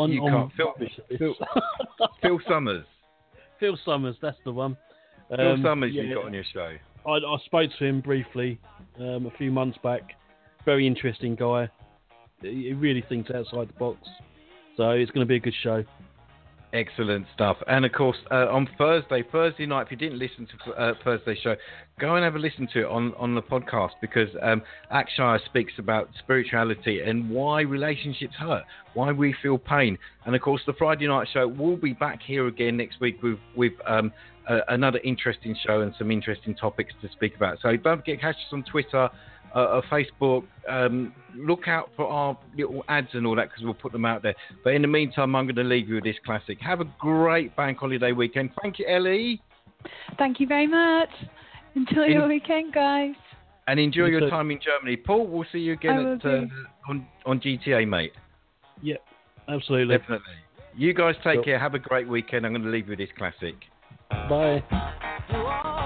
Phil Summers. Phil Summers, that's the one. Phil Summers you got on your show. I spoke to him briefly a few months back. Very interesting guy. He really thinks outside the box. So it's going to be a good show. Excellent stuff. And of course, on Thursday night, if you didn't listen to Thursday's show, go and have a listen to it on the podcast, because Akshaya speaks about spirituality and why relationships hurt, why we feel pain. And of course, the Friday night show will be back here again next week with another interesting show and some interesting topics to speak about. So don't forget to catch us on Twitter, Facebook. Look out for our little ads and all that, because we'll put them out there. But in the meantime, I'm going to leave you with this classic. Have a great bank holiday weekend. Thank you, Ellie. Thank you very much. Enjoy your weekend, guys. And enjoy your time in Germany. Paul, we'll see you again on GTA, mate. Yep, absolutely. Definitely. You guys take care. Have a great weekend. I'm going to leave you with this classic. Bye.